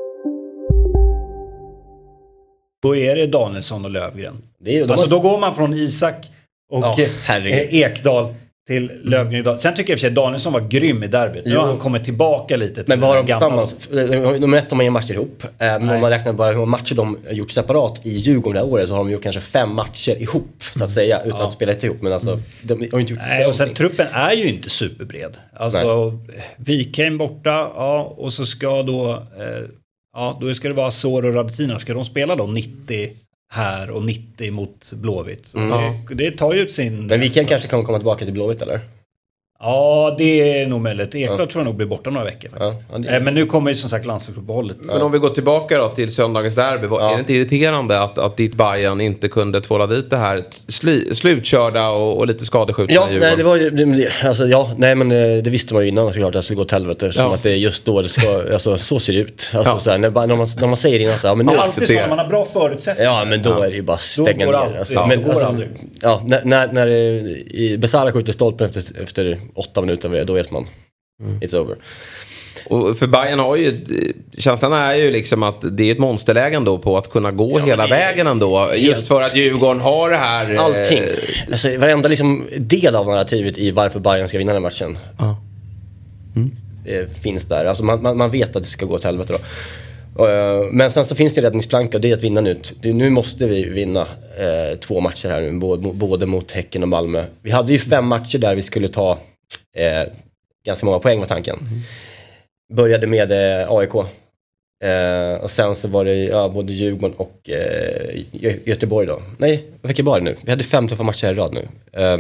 Då är det Danielsson och Lövgren. Det är, de alltså har... då går man från Isak och ja, eh, Ekdal till Lövgren idag. Sen tycker jag att Danielsson var grym i derbyt. Nu har han kommit tillbaka lite till. Men var de tillsammans? De är ett de har matcher ihop. Men om man räknar bara hur matcher de har gjort separat i Djurgården det här året så har de gjort kanske fem matcher ihop så att säga utan ja. att spela ihop. Men alltså, de har inte gjort Nej, och sen truppen är ju inte superbred. Alltså Wikheim borta, ja, och så ska då eh, ja, då ska det vara Sår och Radettina. Ska de spela då nittio här och nittio mot Blåvitt? Mm. Det, det tar ju ut sin... Men Wikheim kanske kan komma tillbaka till Blåvitt, eller? Ja, det är nog möjligt. Ekblad ja. tror jag nog blir borta några veckor. Ja, det... Men nu kommer ju som sagt landslagsuppehållet. Men om vi går tillbaka då till söndagens derby. Ja. Är det inte irriterande att, att ditt Bayern inte kunde tvåla dit det här sli, slutkörda och, och lite skadeskjutna? Ja, nej, det var ju... Det, alltså, ja, nej, men det visste man ju innan såklart att det skulle gå till helvete. Eftersom ja. att det är just då det ska... Alltså, så ser det ut. Alltså, ja. så här, när, när, man, när man säger innan så här... Men nu, ja, alltid så, man har bra förutsättningar. Ja, men då ja. är det ju bara stänga ner. Alltid, alltså, ja, men, går alltså, aldrig. Ja, när, när, när Besara skjuter stolpen efter, efter åtta minuter, då vet man. Mm. It's over. Och för Bayern har ju känslan är ju liksom att det är ett monsterläge ändå på att kunna gå ja, hela vägen ändå. Just för att Djurgården har det här. Allting. Alltså, varenda liksom del av narrativet i varför Bayern ska vinna den matchen. Ja. Mm. Det finns där. Alltså man, man, man vet att det ska gå till helvete då. Men sen så finns det räddningsplanka och det är att vinna nu. Nu måste vi vinna eh, två matcher här nu. Både, både mot Häcken och Malmö. Vi hade ju fem matcher där vi skulle ta eh, ganska många poäng var tanken. Mm. Började med eh, A I K. Eh, och sen så var det ja, både Djurgården och eh, Gö- Göteborg då. Nej, vad fick jag bara nu? Vi hade fem tuffa matcher i rad nu. Eh,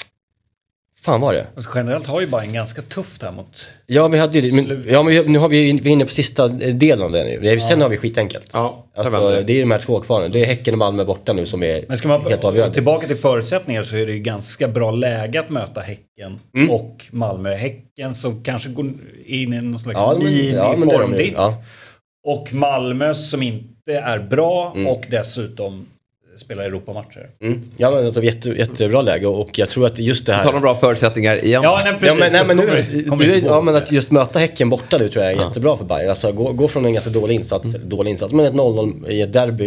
fan var det? Alltså, generellt har ju bara en ganska tufft här mot... Ja, vi hade ju men, ja, men vi, nu har vi, vi är inne på sista delen av det nu. Ja. Sen har vi skitenkelt. Ja, alltså, det är de här två kvar. Det är Häcken och Malmö borta nu som är men ska man, helt avgörande. Tillbaka till förutsättningar så är det ju ganska bra läge att möta Häcken mm. och Malmö. Häcken som kanske går in i någon slags ja, mini-form. Ja, ja. Och Malmö som inte är bra mm. och dessutom spela Europamatcher. Mm. Ja, men det är jätte, jättebra läge och jag tror att just det här... Ta de bra förutsättningar igen. Ja, nej, precis. Ja, men, nej, men, kommer, nu, kommer du, ja, men att just möta Häcken borta nu tror jag är ja. jättebra för Bayern. Alltså gå, gå från en ganska dålig insats, mm. dålig insats men ett noll noll i ett derby.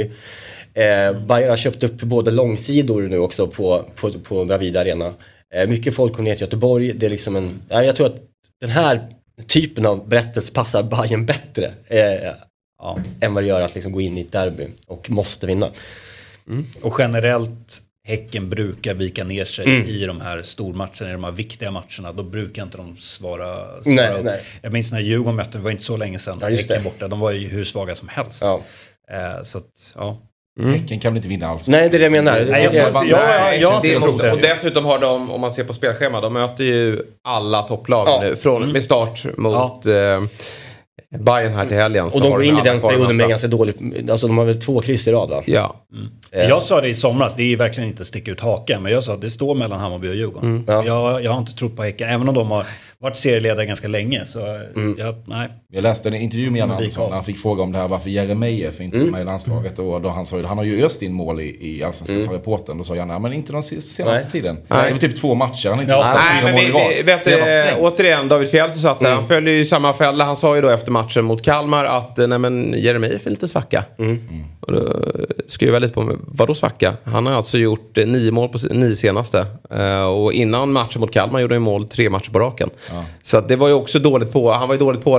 Eh, Bayern har köpt upp både långsidor nu också på, på, på Bravida Arena. Eh, mycket folk kommer ner till Göteborg. Det är liksom en... Ja, jag tror att den här typen av berättelse passar Bayern bättre eh, ja. än vad det gör att liksom gå in i ett derby och måste vinna. Mm. Och generellt Häcken brukar vika ner sig mm. i de här stormatcherna, i de här viktiga matcherna. Då brukar inte de svara, svara nej, nej. Jag minns när Djurgården mötte, det var inte så länge sedan ja, Häcken borta, de var ju hur svaga som helst ja. eh, så att, ja Mm. Häcken kan väl inte vinna alls. Nej, det är det jag menar. Nej, jag tror inte, ja, ja, ja, det är och dessutom har de, om man ser på spelschema, de möter ju alla topplag ja. nu, från, mm. med start mot ja. eh, Bayern här till helgen. Och de går in i den perioden med ganska dåligt, alltså de har väl två kryss i rad va? Ja. Mm. Eh. Jag sa det i somras, det är verkligen inte sticka ut hakan, men jag sa att det står mellan Hammarby och Djurgården. Mm. Ja. Jag, jag har inte trott på Häcken, även om de har varit serieledare ganska länge. Så mm. jag, nej. Jag läste en intervju med Jan Andersson när han fick fråga om det här varför Jeremejeff inte mm. med i landslaget. Och då han sa ju, han har ju öst in mål i, i Allsvenskan, mm. sa reporten. Då sa Jan, men inte de senaste nej. tiden. Nej. Det var typ två matcher. Han inte ja. Nej, men vi, vi, vet du, återigen, David Fjäll som satt där, mm. han följde ju samma fälla. Han sa ju då efter matchen mot Kalmar att nej, men Jeremejeff är lite svacka. Mm. Mm. Och då skrev jag lite på vad då svacka? Han har alltså gjort eh, nio mål på nio senaste. Uh, och innan matchen mot Kalmar gjorde han mål tre matcher på raken. Ja. Så att det var ju också dåligt på, han var ju dåligt påläst där.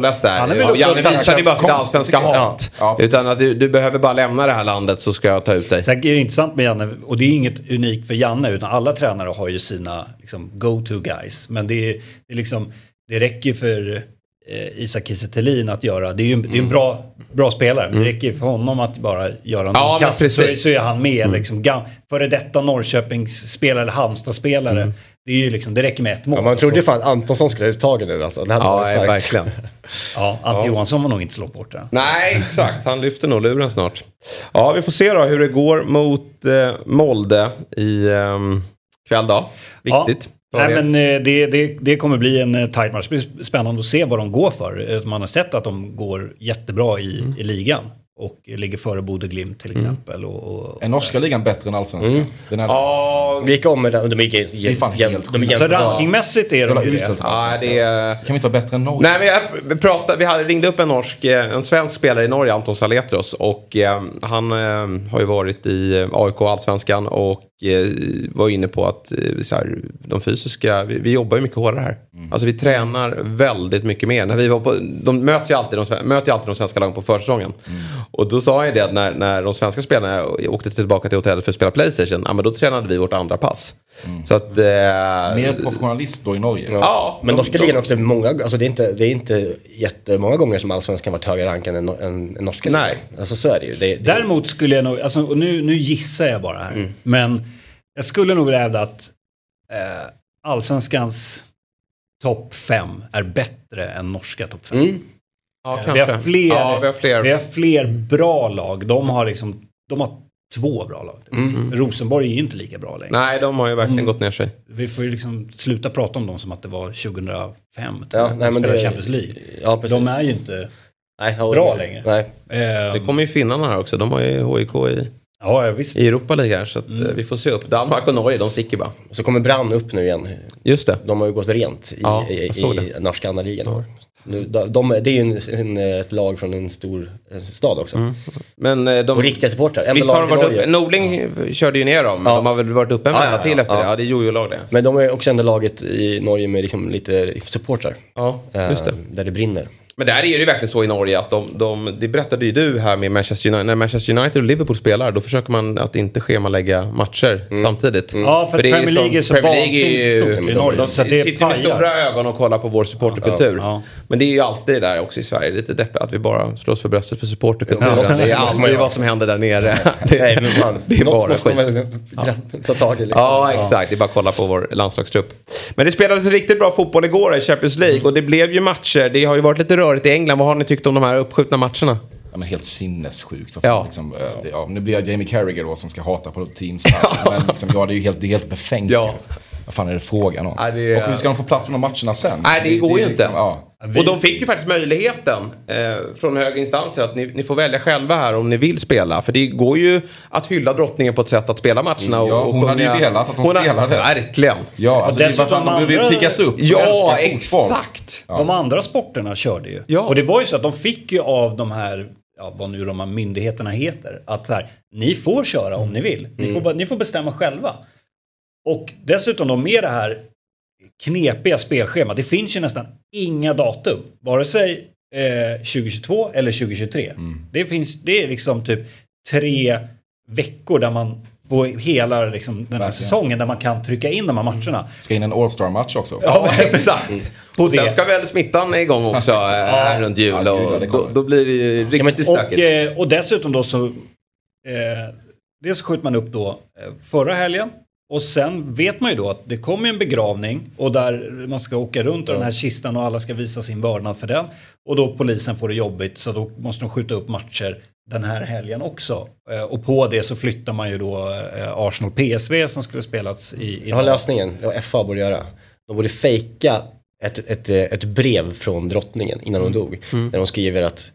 Janne vill ja, upp Janne och visar ju bara sitt allsvenska Ja. hat. Ja. Utan att du, du behöver bara lämna det här landet så ska jag ta ut dig. Sen är det intressant med Janne, och det är inget unikt för Janne, utan alla tränare har ju sina liksom, go-to guys. Men det, är, det, är liksom, det räcker för eh, Isak Kiese Thelin att göra, det är ju en, det är en bra, bra spelare, men det räcker för honom att bara göra en Ja, kast, så, precis. så är han med. Mm. Liksom, gam, före detta Norrköpingsspelare eller Halmstad-spelare, mm. det, är ju liksom, det räcker med ett mål. Ja, man trodde fan Antonsson skulle ta tagen nu alltså. Det hade Ja, varit starkt. verkligen. Ja, Ante Ja. Johansson var nog inte så långt bort där. Nej, exakt. Han lyfter nog luren snart. Ja, vi får se då hur det går mot eh, Molde i eh, kväll då. Viktigt. Ja. Nej, men eh, det, det, det kommer bli en eh, tight match. Det blir spännande att se vad de går för. Eh, Man har sett att de går jättebra i, mm. i ligan. Och ligger före Bodø Glimt till exempel. Mm. Och, och, är norska ligan bättre än allsvenskan? Mm. Den är... Ja, vi gick om med den. De gick det är fan helt de Så rankingmässigt är de ju det. Ja, det är... Kan vi inte vara bättre än Norge? Nej, men jag pratade, vi hade ringde upp en norsk, en svensk spelare i Norge, Anton Saletros. Och eh, han eh, har ju varit i A I K Allsvenskan och eh, var inne på att eh, så här, de fysiska, vi, vi jobbar ju mycket hårdare här. Mm. Alltså vi tränar väldigt mycket mer. När vi var på, de möter ju alltid de, möter ju alltid de svenska lagen på försäsongen. Mm. Och då sa jag det att när, när de svenska spelarna åkte tillbaka till hotellet för att spela PlayStation, ja, men då tränade vi vårt andra pass. Mm. Så att, eh, mer professionalism då i Norge. Ja, ja, men norska ligan också många, alltså det är inte det är inte jättemånga gånger som allsvenskan varit högre rankad än en, en norska ligan. Nej, alltså så är det ju. Det, det... Däremot skulle jag nog, alltså, och nu, nu gissar jag bara här, mm. men jag skulle nog vilja hävda att eh, allsvenskans topp fem är bättre än norska topp fem. Mm. Ja, vi, har fler, ja, vi har fler. Vi har fler bra lag. De har liksom, de har två bra lag. Mm. Rosenborg är ju inte lika bra längre. Nej, de har ju verkligen mm. gått ner sig. Vi får ju liksom sluta prata om dem som att det var tjugohundrafem. Ja, nej, men det Champions League. Ja, de är ju inte nej, bra längre. Nej. Eh, det kommer ju finnarna här också. De har ju H I K i, ja, visst. i Europa League här. Så att, mm. vi får se upp. Danmark och Norge, de sticker bara. Så kommer Brann upp nu igen. Just det. De har ju gått rent i, ja, i, i norska andra ligan. Ja. Nu, de, de, det är ju en, en, ett lag från en stor stad också. Mm. Men de, och riktiga supportrar. Visst har de varit uppe, Norling ja. körde ju ner dem. Ja. De har väl varit uppe en vända ja, ja, till efter ja. det. Ja, det är jojo-lag det. Men de är också enda laget i Norge med liksom lite supportrar. Ja, just det. Äh, där det brinner. Men där är det ju verkligen så i Norge att de, de, det berättade ju du här med Manchester United. När Manchester United och Liverpool spelar, då försöker man att inte schemalägga matcher mm. samtidigt. Mm. Ja, för, för Premier League är så vansinnigt stort i Norge. De, så de, de sitter med stora ögon och kollar på vår supporterkultur. Ja, ja, ja. Men det är ju alltid det där också i Sverige. Lite deppigt att vi bara slås för bröstet för supporterkulturen. Ja, det är aldrig vad som händer där nere. Det, Nej, men man, det är bara skit. Ja. Ta tag i liksom. Ja, exakt. Det är bara att kolla på vår landslagstrupp. Men det spelades riktigt bra fotboll igår i Champions League. Och det blev ju matcher. Det har ju varit lite rörigt i England. Vad har ni tyckt om de här uppskjutna matcherna? Ja, men helt sinnessjukt. Ja. Liksom, det, ja, nu blir jag Jamie Carragher då som ska hata på Teams. Men liksom, ja, det är ju helt, det är helt befängt. Ja. Vad fan är det frågan om? Ja, det är... Och hur ska de få plats med de matcherna sen? Nej, det, det går det ju liksom, inte. Ja. Och de fick ju faktiskt möjligheten eh, från högre instanser att ni, ni får välja själva här om ni vill spela. För det går ju att hylla drottningen på ett sätt att spela matcherna. Och, ja, hon och hade ju velat att hon, hon spelade. Verkligen. Ja, alltså det var fan, de behöver piggas upp. Ja, exakt. Ja. De andra sporterna körde ju. Ja. Och det var ju så att de fick ju av de här, ja, vad nu de här myndigheterna heter, att så här, ni får köra om mm. ni vill. Ni, mm. får, ni får bestämma själva. Och dessutom då med det här knepiga spelschema, det finns ju nästan inga datum, vare sig eh, tjugohundratjugotvå eller tjugohundratjugotre. Mm. Det finns, det är liksom typ tre veckor där man på hela liksom, den här Verkligen. säsongen där man kan trycka in de här matcherna. Ska in en All-Star-match också. Ja, exakt. Mm. Och sen ska väl smittan igång också här ja. runt jul. Ja, och det då, då blir det ju riktigt och, stökigt. Och, och dessutom då så eh, dels skjuter man upp då eh, förra helgen. Och sen vet man ju då att det kommer en begravning och där man ska åka runt i den här kistan och alla ska visa sin vördnad för den. Och då polisen får det jobbigt så då måste de skjuta upp matcher den här helgen också. Och på det så flyttar man ju då Arsenal P S V som skulle spelats i... Jag har lösningen, det var F A borde göra. De borde fejka ett, ett, ett brev från drottningen innan hon dog. Mm. Där de skriver att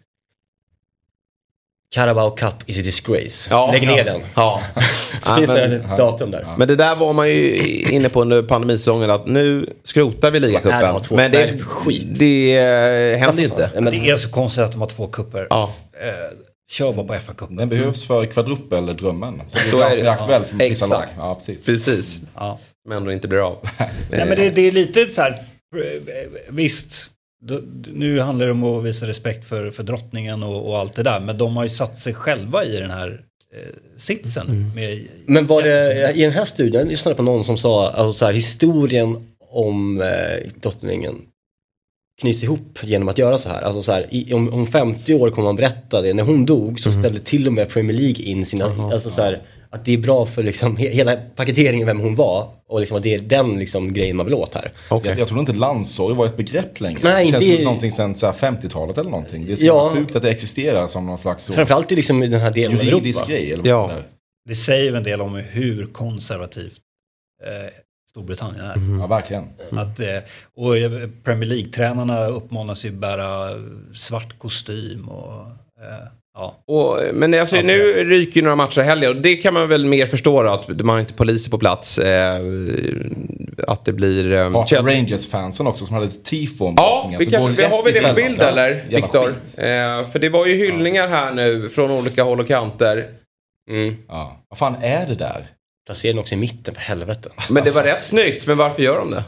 Carabao Cup is a disgrace. Ja, Lägg ner ja. den. Ja. Så ja, finns men, det ett datum där. Men det där var man ju inne på under pandemisäsongen att nu skrotar vi ligacupen. Ja, men det, det, det händer ju inte. Men det är så konstigt att de har två kupper. Ja. Eh, kör bara på F A-cupen. Den behövs för kvadrupeldrömmen. Så det så är det aktuellt för vissa lag. Ja, precis. precis. Ja. Men ändå inte blir av. Nej, men det, det är lite så här, visst, då, nu handlar det om att visa respekt för, för drottningen och, och allt det där. Men de har ju satt sig själva i den här eh, sitsen. Mm. Med, men var det i den här studien, jag lyssnade på någon som sa alltså så här, historien om eh, drottningen knyts ihop genom att göra så här. Alltså så här, i, om, om femtio år kommer man berätta det. När hon dog så ställde mm. till och med Premier League in sina... Mm. Alltså så här, att det är bra för liksom, he, hela paketeringen vem hon var. Och liksom att det är den liksom, grejen man vill åt här. Okay. Jag, jag tror inte landssorg var ett begrepp längre. Nej, det känns inte... som någonting sen så här, femtiotalet eller någonting. Det är så ja. sjukt att det existerar som någon slags... Så, framförallt i liksom, den här delen av juridisk grej. Eller ja. Det säger en del om hur konservativt eh, Storbritannien är. Mm. Ja, verkligen. Mm. Att, eh, och Premier League-tränarna uppmanas ju bära svart kostym och... Eh, ja. Och, men alltså, nu ryker ju några matcher i helgen och det kan man väl mer förstå att man har inte poliser på plats. Eh, att det blir... Eh, Rangers-fansen också som hade ett tifo. Ja, vi, kanske, vi har vi det på bild ja. eller, Viktor? Eh, för det var ju hyllningar här nu från olika håll och kanter. Mm. Ja. Vad fan är det där? Placerar den också i mitten, för helvete. Men det var rätt snyggt, men varför gör de det?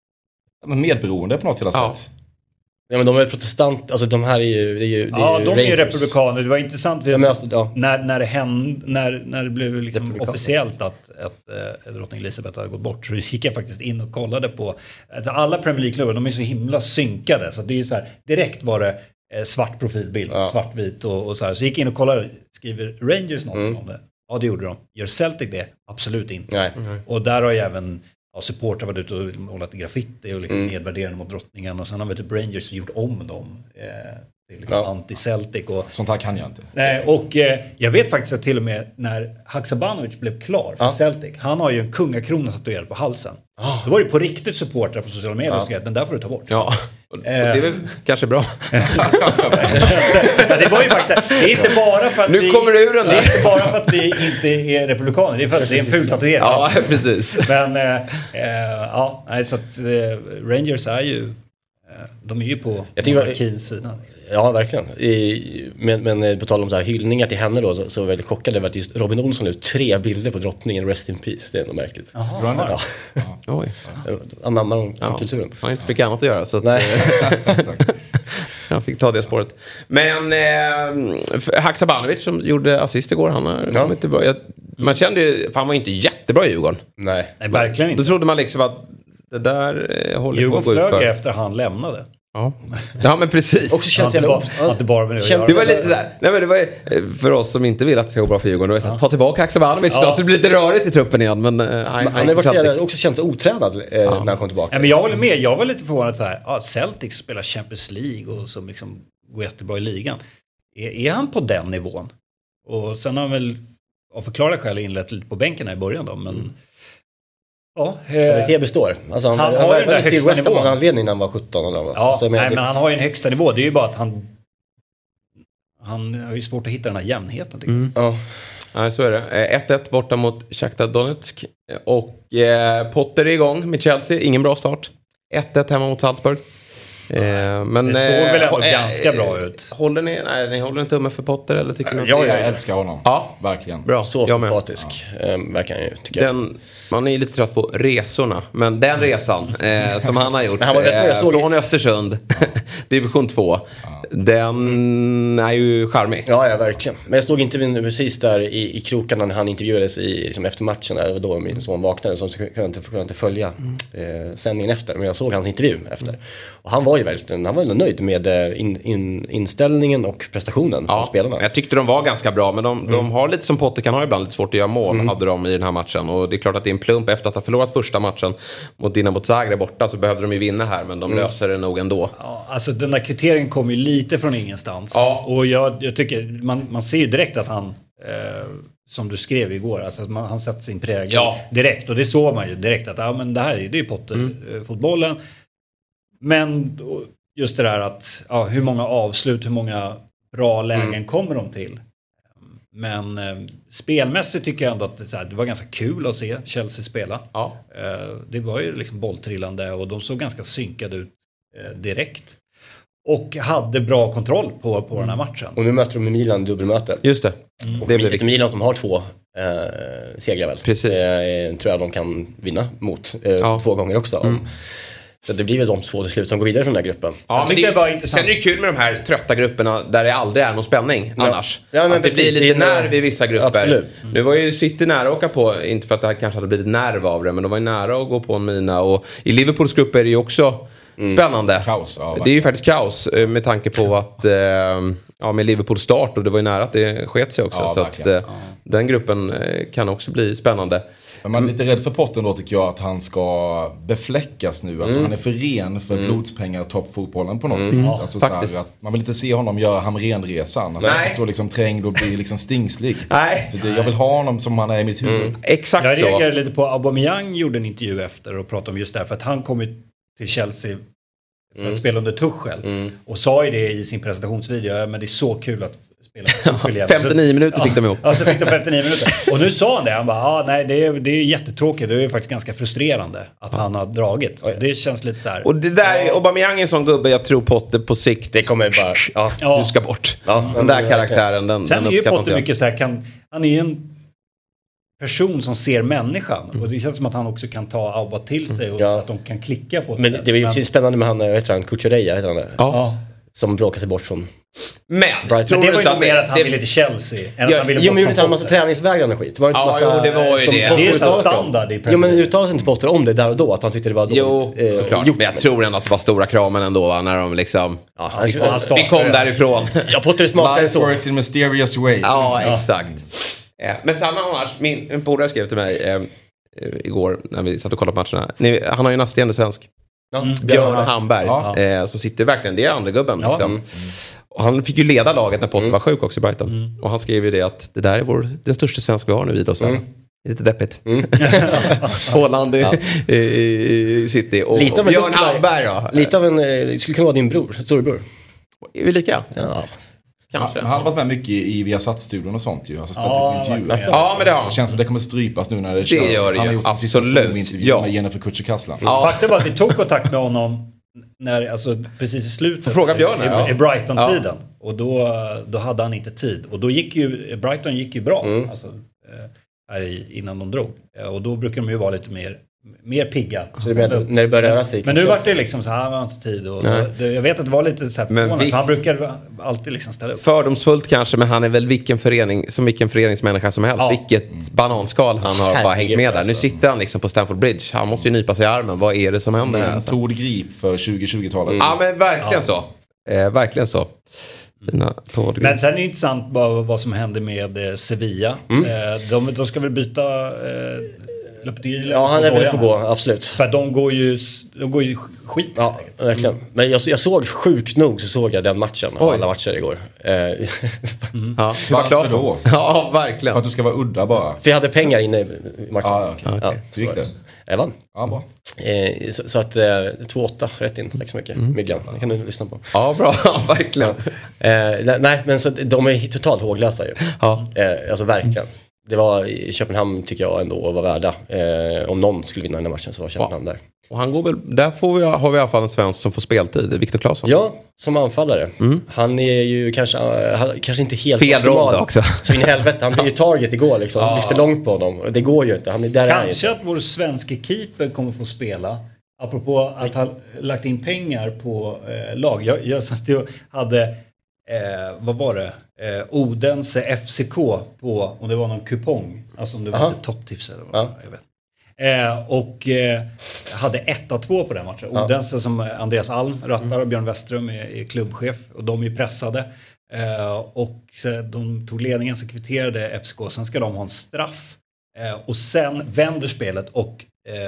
Men medberoende på något hela ja. sätt. Ja, men de är protestant, alltså de här är ju... Det är ju det ja, är de Rangers. är ju republikaner. Det var intressant vid, ja, alltså, ja. när, när, det hände, när, när det blev liksom officiellt att, att äh, drottning Elizabeth hade gått bort. Så gick jag faktiskt in och kollade på... Alltså alla Premier League-klubbar, de är så himla synkade. Så det är ju så här, direkt var det eh, svart profilbild, ja. svartvit och, och så här. Så gick jag in och kollade, skriver Rangers någonting mm. om det? Ja, det gjorde de. Gör Celtic det? Absolut inte. Nej. Mm. Och där har ju även ja, supportrar varit ute och målat graffiti och liksom mm. nedvärderande mot drottningen. Och sen har vi typ Rangers gjort om dem. Eh, till liksom ja. anti-Celtic. Och, sånt här kan jag inte. Nej, och eh, jag vet faktiskt att till och med när Haksabanovic blev klar för ja. Celtic. Han har ju en kungakrona tatuerad på halsen. Oh. Då var det på riktigt supportrar på sociala medier ja. och skrev den där får du ta bort. Ja, och det är väl kanske bra. ja, det var ju faktiskt, det är inte bara för att nu vi, kommer du ur den där. Det är inte bara för att vi inte är republikaner, det är för att det är en ful tatuering. Ja, precis. Men äh, äh, ja, så att äh, Rangers är ju äh, de är ju på monarkins sida. Ja, verkligen. I, men, men på tal om så här hyllningar till henne då, så, så var jag väldigt chockad över att just Robin Olsson nu tre bilder på drottningen, rest in peace. Det är nog märkligt. Jaha. Ja. Ja. Oj. Anammar om ja. kulturen. Man har inte så mycket annat att göra. Så att, nej. jag fick ta det spåret. Men eh, Haksabanovic som gjorde assist igår, han har ja. inte bra. Jag, man kände ju, för han var inte jättebra i Djurgården. Nej. nej, verkligen inte. Då trodde man liksom att det där eh, håller Djurgården på att gå ut för. flög efter han lämnade. Ja. ja, men precis. Och så känns det bara, att det bara med det, det var lite så här, nej men det var för oss som inte vill att det ska gå bra för Djurgården. Det var ja. ta tillbaka Haksabanovic ja. då, så det blir lite rörigt i truppen igen. Men, uh, han har varit också känts otränad eh, ja. när han kom tillbaka. Ja, men jag håller med, jag var lite förvånad så här. Ja, Celtic spelar Champions League och som liksom går jättebra i ligan. Är, är han på den nivån? Och sen har han väl av förklarliga skäl inlett lite på bänken här i början då, men mm. ja, kvalitet består. Alltså han, han, han har var ju den där högsta nivån. Han anledning när han var sjutton eller vad. Ja, alltså, nej, det... men han har ju en högsta nivå. Det är ju bara att han han har ju svårt att hitta den här jämnheten. Mm. Ja. ja, så är det. ett ett borta mot Shakhtar Donetsk. Och eh, Potter är igång med Chelsea. Ingen bra start. ett ett hemma mot Salzburg. Eh, men, det såg eh, väl ändå eh, ganska bra ut. Håller ni, nej, ni håller en tumme för Potter eller tycker ni? Ja, jag älskar honom. Ja, verkligen. Bra. Så sympatisk ja. eh, verkar han ju, tycker den, jag. Man är ju lite trött på resorna, men den resan eh, som han har gjort han var rätt, eh, från Östersund, division två, ja. den är ju charmig. Ja, ja, verkligen. Men jag stod inte precis där i, i krokarna när han intervjuades i, liksom, efter matchen, där, då min son vaknade, så kunde jag inte, kunde inte följa eh, sändningen efter, men jag såg hans intervju efter. Mm. Och han var ju väldigt, han var nöjd med in, in, inställningen och prestationen ja, från spelarna. Jag tyckte de var ganska bra, men de, mm. de har lite som Potter kan ha ibland lite svårt att göra mål, mm. hade de i den här matchen. Och det är klart att det är en plump efter att ha förlorat första matchen mot Dinamo Zagreb borta, så behövde de ju vinna här, men de mm. löser det nog ändå. Ja, alltså den där kriteringen kommer ju lite från ingenstans. Ja. Och jag, jag tycker, man, man ser ju direkt att han, eh, som du skrev igår, alltså att man, han sätter sin prägel ja. direkt. Och det såg man ju direkt att ja, men det här är, det är ju Potter-fotbollen. Mm. Men just det där att ja, hur många avslut, hur många bra lägen mm. kommer de till. Men eh, spelmässigt tycker jag ändå att det, så här, det var ganska kul att se Chelsea spela. Ja. Eh, det var ju liksom bolltrillande och de såg ganska synkade ut eh, direkt. Och hade bra kontroll på, på mm. den här matchen. Och nu möter de Milan dubbelmöte. Just det. Mm. Och det blir Milan som har två eh, segrar väl. Precis. Eh, tror jag de kan vinna mot eh, ja. två gånger också. Mm. Så det blir väl de två till slut som går vidare från den här gruppen. Ja, men det, det var intressant. Sen är det kul med de här trötta grupperna där det aldrig är någon spänning ja. annars. Ja, men att det precis, blir lite det nerv i vissa grupper. Absolut. Mm. Nu var ju City nära att åka på, inte för att det här kanske hade blivit nerv av det, men de var ju nära att gå på en mina. Och i Liverpools grupper är det ju också mm. spännande. Kaos, ja, det är ju faktiskt kaos med tanke på att eh, ja, med Liverpools start, och det var ju nära att det sket sig också. Ja, så att, eh, ja. den gruppen eh, kan också bli spännande. Men man är lite rädd för Potten då, tycker jag, att han ska befläckas nu. Alltså mm. han är för ren för mm. blodspengar och toppfotbollen på något mm. vis. Alltså, så här, att man vill inte se honom göra Hamrén-resan. Att han ska stå liksom trängd och bli liksom stingslig. Nej. För det, jag vill ha honom som han är i mitt huvud. Mm. Exakt jag så. Jag reagerade lite på Aubameyang gjorde en intervju efter och pratade om just det här. För att han kom ju till Chelsea för att mm. spela under Tuchel. Mm. Och sa ju det i sin presentationsvideo. Ja, men det är så kul att spela femtionio minuter fick de ihop. Ja, så fick de femtionio minuter. Och nu sa han det. Han bara, ah, nej, det är, det är jättetråkigt. Det är faktiskt ganska frustrerande att ja. han har dragit. Det känns lite så här. Och det där, ja. Aubameyang är en sån gubbe, jag tror Potter på sikt. Det kommer bara, ja. ja. Du ska bort. Ja. Den där karaktären, den, sen den är ju Potter mycket så här, kan, han är ju en person som ser människan. Mm. Och det känns som att han också kan ta Auba till sig och ja. att de kan klicka på det. Men det är ju men... spännande med han, heter han, Kukureya, heter han det? Ja. Som bråkar sig bort från Men, men det var ju nog mer att han det, ville till Chelsea än ja, att han ville jo, men bort gjorde han massa träningsvägrande skit. Var det inte ja, massa, jo, det var ju det. Det är ju så standard i Jo, men uttalade inte Potter om det där och då, att han tyckte det var dåligt. Jo, eh, såklart. Men jag tror ändå att det var stora kramen ändå, va, när de liksom ja, han, vi, han vi kom därifrån. Ja, Potter är smartare så. Life works in mysterious ways. Ja, ja. exakt. Ja, men samma annars, min en polare skrev till mig eh, igår när vi satt och kollade på matcherna. Ni, han har ju en assisterande svensk. Mm. Björn Hamberg ja. eh, som sitter verkligen, det är andra gubben ja. liksom. Mm. Och han fick ju leda laget när Potter mm. var sjuk också i Brighton. Mm. Och han skrev ju det att det där är vår, den största svensk vi har nu i idrottsvärlden. Mm. Lite deppigt. Mm. Håland i, ja. i City. Och, lite och Björn Hamberg då. Lite av en, det skulle kunna vara din bror, storebror. Är vi lika? Ja. Kanske. Han har varit med mycket i Viasat-studion och sånt ju. Alltså ställt ja, upp intervjuer. Ja, men det har han. Det känns som det kommer strypas nu när det, det körs. Gör det han har ju. gjort sin sista Zoom-intervju ja. med Jennifer Kutcher-Kasslan. Ja. Faktum var att vi tog kontakt med honom när, alltså, precis i slutet fråga Björn, i, ja. i Brighton-tiden. Ja. Och då, då hade han inte tid. Och då gick ju, Brighton gick ju bra. Mm. Alltså, här i, innan de drog. Och då brukar de ju vara lite mer mer pigga. Så det när det börjar röra sig. Men nu var det liksom så här, han har inte tid. Och det, jag vet att det var lite så här förvånande, vi, för han brukar alltid liksom ställa upp. Fördomsfullt kanske, men han är väl vilken förening, som vilken föreningsmänniska som helst. Ja. Vilket mm. bananskal han har bara hängt med där. Nu sitter han liksom på Stamford Bridge. Han måste ju nypa sig i armen. Vad är det som händer? En alltså? Tord grip för tjugo tjugo-talet. Mm. Ja, men verkligen ja. så. Eh, verkligen så. Mm. Men sen är det intressant vad, vad som händer med eh, Sevilla. Mm. Eh, de, de ska väl byta... Eh, Ja, han är väl på gå, absolut. För de går ju, de går ju skit. Ja, verkligen. Mm. Men jag, jag såg, sjukt nog så såg jag den matchen. Oj. Alla matcher igår. mm. Ja, varför då? Ja, verkligen. För att du ska vara udda bara. För jag hade pengar inne i matchen. Ah, okay. Okay. Ja, hur gick det? Jag vann. Ja, bra. Eh, så, så att eh, två åtta rätt in. Tack så mycket. Mm. Myggan, det kan du lyssna på. Ja, bra. Ja, verkligen. Eh, nej, men så de är totalt håglösa ju. Ja. Eh, alltså verkligen. Det var i Köpenhamn tycker jag ändå var värda. Eh, om någon skulle vinna den här matchen så var Köpenhamn ja. där. Och han går väl, där får vi, har vi i alla fall en svensk som får speltid, Viktor Claesson. Ja, som anfallare. Mm. Han är ju kanske, han, kanske inte helt fel roll också. Så in i helvete, han blev ju target igår liksom. Ja. Lyfte långt på honom. Det går ju inte. Han är där. Kanske att vår svenska keeper kommer få spela. Apropå att han lagt in pengar på eh, lag. Jag, jag satt och hade... Eh, vad var det? Eh, Odense F C K på, om det var någon kupong. Alltså om det var Aha. ett topptips eller vad. Ja. Jag vet. Eh, och eh, hade ett av två på den matchen. Ja. Odense som Andreas Alm rattar och mm. Björn Westström är, är klubbchef. Och de är pressade. Eh, och så, de tog ledningen, så kvitterade F C K. Sen ska de ha en straff. Eh, och sen vänder spelet och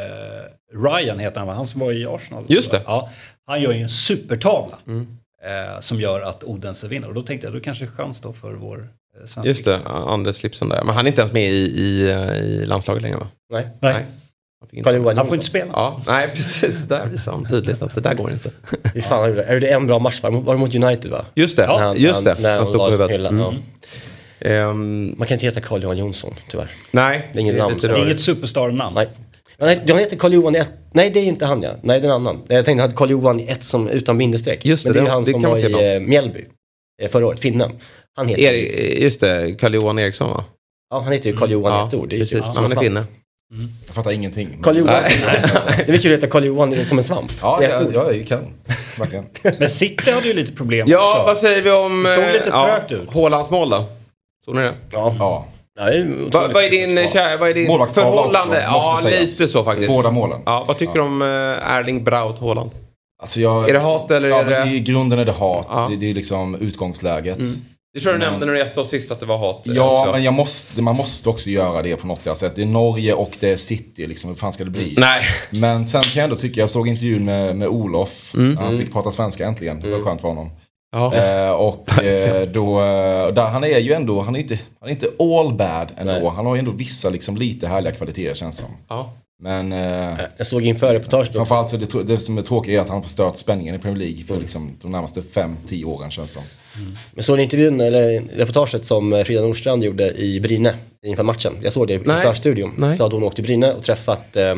eh, Ryan heter han, han som var i Arsenal. Just det. Ja, han gör ju en supertavla. Mm. Eh, som gör att Odense vinner. Och då tänkte jag, då kanske det är chans då för vår eh, svenska. Just det, Anders Slipsen där. Men han är inte ens med i, i, i landslaget längre, va? Nej. nej. nej. Han, inte, han får inte spela. Ja, nej, precis. Där visar han tydligt att det där går inte. Fy fan, jag gjorde, jag gjorde en bra match. Var det mot United, va? Just det, ja. just det. Han, han, han stod på huvudet. Mm. Ja. Um, Man kan inte heta Carl-Johan Jonsson, tyvärr. Nej. Det är inget, det är namn, det är inget superstar-namn. Nej. Nej, han heter Carl-Johan i ett. Nej, det är inte han, ja. Nej, det är en annan. Jag tänkte att Carl-Johan i ett som utan bindestreck. Just det, men det är det, han det som var i uh, Mjällby förra året, finnen. Han heter er, just det, Carl-Johan Eriksson, va? Ja, han heter ju Carl-Johan mm. ett ord. Det är precis, typ han är finne. Mm. Jag fattar ingenting. Karl Johan. Det är kul att heta Karl Johan som en svamp. Ja, jag, jag, jag kan. Verkligen. Men City hade ju lite problem Ja, också. vad säger vi om... Det såg lite trögt ja, ut. Haalands mål då? Såg ni det? Ja. ja. Va, vad är din, kär, vad är din förhållande? Ja, lite så faktiskt. Båda målen. Ja, vad tycker du ja. om uh, Erling Braut Haaland? Alltså jag, är det hat eller ja, är det... I grunden är det hat. Ja. Det, det är liksom utgångsläget. Mm. Det tror jag du men... nämnde när du gästade oss sist att det var hat. Ja, också. men jag måste, man måste också göra det på något sätt. Det är Norge och det är City. Liksom, hur fan ska det bli? Nej. Men sen kan jag ändå tycka, jag såg intervjun med, med Olof. Mm. Han fick prata svenska äntligen. Det var skönt för honom. Ja. Eh, och eh, då, där, han är ju ändå, han är inte, han är inte all bad ändå. Nej. Han har ju ändå vissa liksom lite härliga kvaliteter känns som. Ja. Men eh, jag såg inför reportaget framförallt så det, det som är tråkigt är att han har förstört spänningen i Premier League för mm. liksom, de närmaste fem till tio åren känns som. Mm. Men såg ni intervjun eller reportaget som Frida Nordstrand gjorde i Brynäs inför matchen? Jag såg det i förstudion. Så hade hon åkt till Brynäs och träffat eh,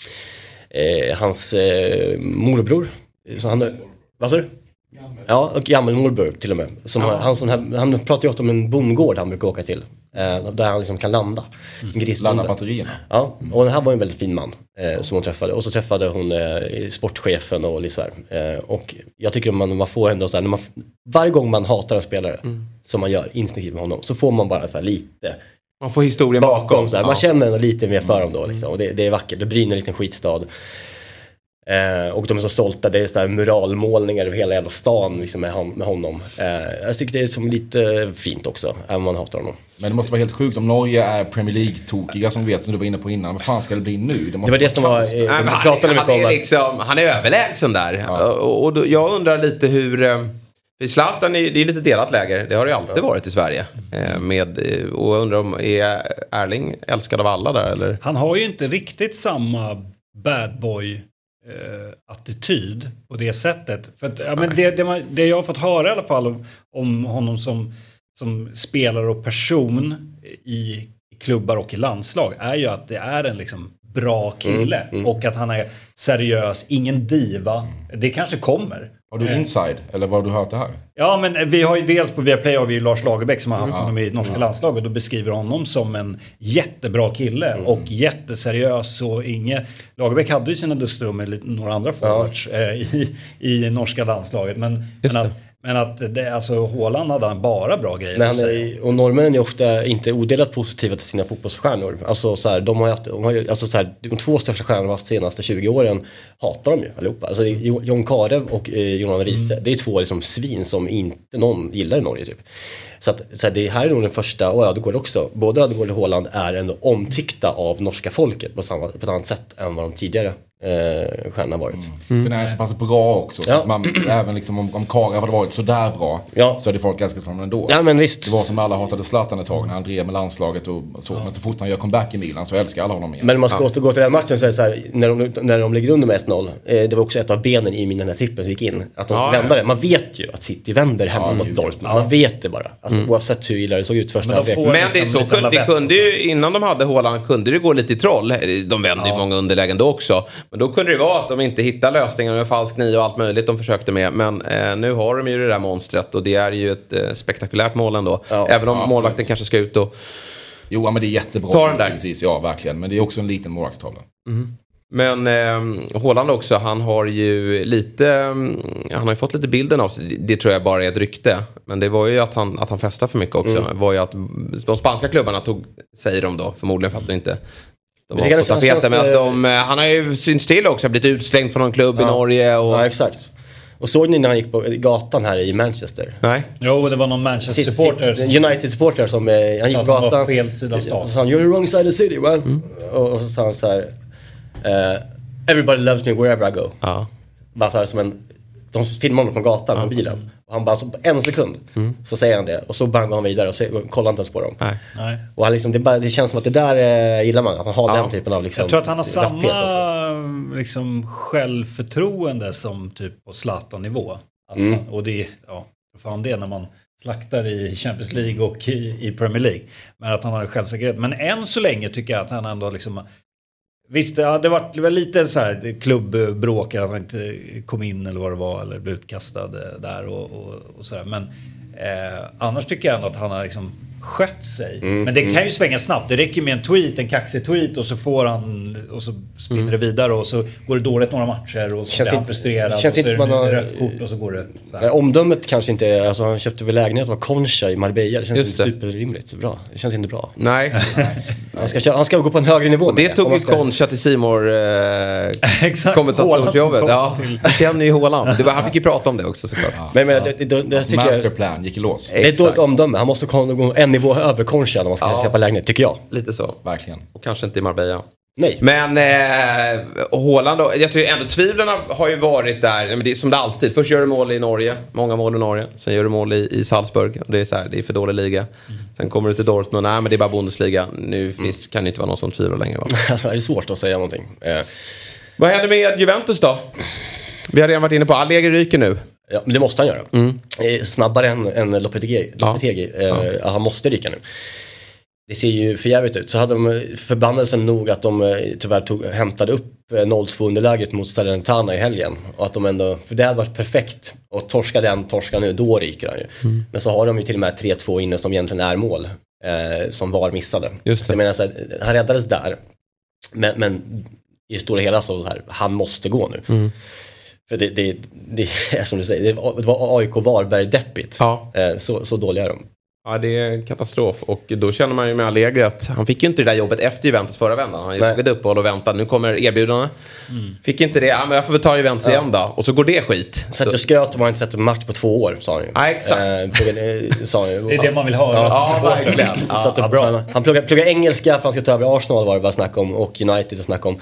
eh, hans eh, morbror. Så han, vad sa du? Ja, och gammelmorbror till och med. Som ja. han, som här, han pratar ju ofta om en bondgård han brukar åka till. Eh, där han liksom kan landa. Mm. Landa batterierna. Ja, och den här var en väldigt fin man eh, som hon träffade. Och så träffade hon eh, sportchefen och lite så här. Eh, och jag tycker att man, man får ändå så här, när man, varje gång man hatar en spelare mm. som man gör instinktivt med honom, så får man bara så här lite... Man får historien bakom. bakom så här. Man ja. känner ändå lite mer för dem då. Liksom. Och det, det är vackert. Det brinner en liten skitstad. Eh, och de är så stolta. Det är så där muralmålningar över hela jävla stan liksom, med, hon, med honom. Eh, jag tycker det är som lite fint också, även om man hatar honom. Men det måste vara helt sjukt om Norge är Premier League-tokiga som vet, som du var inne på innan. Vad fan ska det bli nu? Det, måste det var det som var... Eh, Nej, han, han, han, är liksom, han är överlägsen där. Ja. Och, och då, jag undrar lite hur... Eh, för Zlatan är, det är lite delat läger. Det har det ju alltid varit i Sverige. Eh, med, och jag undrar om är Erling älskad av alla där? Eller? Han har ju inte riktigt samma bad boy eh, attityd på det sättet. För att, ja, men det, det, man, det jag har fått höra i alla fall om, om honom som, som spelare och person i, i klubbar och i landslag är ju att det är en liksom bra kille. Mm, mm. Och att han är seriös, ingen diva. Det kanske kommer. Har du inside? Eller vad har du hört det här? Ja, men vi har ju dels på Viaplay har vi ju Lars Lagerbäck som har haft mm. honom i norska mm. landslag. Och då beskriver honom som en jättebra kille. Mm. Och jätteseriös. Och inge... Lagerbäck hade ju sina dustrum med lite, några andra forwards ja. eh, i, i norska landslaget. Men, men att, men att det, alltså, Haaland hade han bara bra grejer. Men han är, och norrmännen är ofta inte odelat positiva till sina fotbollsstjärnor. Alltså så här, de har haft, de har, alltså så här, de två största stjärnorna de senaste tjugo åren hatar de ju allihopa. Alltså Jon Karev och eh, Jonan Riise, mm. det är två liksom svin som inte någon gillar i Norge typ. Så att så här, det här är nog den första, och Ödegaard också. Både Ödegaard och Haaland är ändå omtyckta av norska folket på, samma, på ett annat sätt än vad de tidigare eh, stjärnorna varit. Mm. Mm. Sen är det så pass bra också. Så ja. att man, även liksom, om, om Karev hade varit så där bra ja. så är det folk ganska från ändå. Ja, men visst. Det var som alla hatade Zlatan ett tag när han drev med landslaget och så. Ja. Men så fort han gör comeback i Milan så älskar alla honom igen. Men om man ska ja. återgå till den matchen så är det så här, när de, när de ligger under med ett noll. Eh, det var också ett av benen i min den här tippen som gick in. Att de ja, vänder det. Man vet ju att City vänder hemma ja, mot Dortmund. Man vet det bara. Alltså, mm. Oavsett hur illa det såg ut första halvlek. Men, men det, så kunde, det kunde ju, innan de hade Haaland kunde det gå lite i troll. De vände ja. ju många underlägen då också. Men då kunde det vara att de inte hittar lösningar med falsk nio och allt möjligt de försökte med. Men eh, nu har de ju det där monstret och det är ju ett eh, spektakulärt mål ändå. Ja, även om ja, målvakten absolut. kanske ska ut och jo, men det är jättebra naturligtvis. Ja, verkligen. Men det är också en liten målvaktstavla. Mm. Men eh, Haaland också, han har ju lite han har ju fått lite bilden av sig. Det tror jag bara är ett rykte. Men det var ju att han, att han festade för mycket också. Mm. var ju att de spanska klubbarna tog, säger de då, förmodligen för att de inte de var på tapeten. Men att de, han har ju synts till också, blivit utslängd från någon klubb ja. i Norge. Och... Ja, exakt. Och såg ni när han gick på gatan här i Manchester? Nej. Jo, det var någon Manchester-supporter. United-supporter som eh, han gick på gatan. Han var fel sida av stan. Så sa han, you're the wrong side of the city, well. Mm. Och, och så sa han så här, uh, everybody loves me wherever I go. Ja. Bara så här som en, de filmade honom från gatan med ja. bilen. Och han bara, så på en sekund mm. så säger han det. Och så börjar han vidare och så, kollar inte ens på dem. Nej. Nej. Och han liksom, det, bara, det känns som att det där eh, gillar man. Att han har ja. den typen av liksom, jag tror att han har samma liksom, självförtroende som typ på Zlatan-nivå. Mm. Han, och det, ja, fan det när man slaktar i Champions League och i, i Premier League. Men att han har självsäkerhet. Men än så länge tycker jag att han ändå liksom... Visst, det hade varit väl lite så här klubbbråk att han inte kom in eller vad det var. Eller blev utkastad där och, och, och sådär. Men eh, annars tycker jag ändå att han har liksom... skött sig. Mm, Men det mm. kan ju svänga snabbt. Det räcker med en tweet, en kaxig tweet och så får han och så spinner Mm. det vidare och så går det dåligt några matcher och så Känns blir han inte- frustrerad känns och inte så är som det man har- rött kort och så går det så här. Nej, omdömet kanske inte är, alltså han köpte väl lägenhet av Concha i Marbella. Det känns Just inte det. superrimligt. Så bra. Det känns inte bra. Nej. Han ska, kö- han ska gå på en högre nivå. Och det med tog Om ju man ska- Concha till Simor eh, Exakt. kommentatorsjobbet. Haaland Ja, kom till- du känner ju Haaland. Det var, han fick ju prata om det också såklart. Men, men det, det, det, det Hans tycker jag, masterplan gick i lås. det är ett dåligt omdöme. Han måste komma gå en nivå över Concha när man ska Ja. köpa lägenhet, tycker jag. Lite så. Verkligen. Och kanske inte i Marbella. Nej. Men eh, Haaland då, jag tycker ändå tvivlen har ju varit där, men det är som det alltid. Först gör du mål i Norge, många mål i Norge. Sen gör du mål i, i Salzburg. Det är så här, det är för dålig liga. Mm. Sen kommer du till Dortmund, nej men det är bara Bundesliga. Nu finns, mm. kan det inte vara någon som tvivlar längre va? Det är svårt att säga någonting. Eh. Vad händer med Juventus då? Vi har redan varit inne på Allegri ryker nu. Ja, men det måste han göra. Mm. Eh, Snabbare än, än Lopetegui. Lopetegui. Ja. Eh, ja. Han måste ryka nu. Det ser ju förjävligt ut. Så hade de förbannelsen nog att de eh, tyvärr tog, hämtade upp eh, noll två underläget mot Salernitana i helgen. Och att de ändå, för det hade varit perfekt. Och torska den, torska nu, då ryker han ju. Mm. Men så har de ju till och med tre två inne som egentligen är mål. Eh, som var missade. Just det. Så jag menar så här, han räddades där. Men, men i stora hela så här, han måste gå nu. Mm. För det, det, det är som du säger, det var, det var A I K Varberg deppigt. Ja. Eh, så, så dåliga är de. Ja, det är katastrof. Och då känner man ju med Allegri att han fick ju inte det där jobbet efter Juventus förra vändan. Han tog ett uppehåll och väntade. Nu kommer erbjudande. Mm. Fick inte det. Ja, men jag får väl ta Juventus ja. igen då. Och så går det skit. Så att du skröt om man inte sett en match på två år, sa han ju. Ja, exakt. Eh, sa han ju. Det är det man vill höra. Ja, ja, verkligen. Ja, så att ja, bra. Han pluggade, pluggade engelska för han ska ta över Arsenal var det bara snack om. Och United och snack om.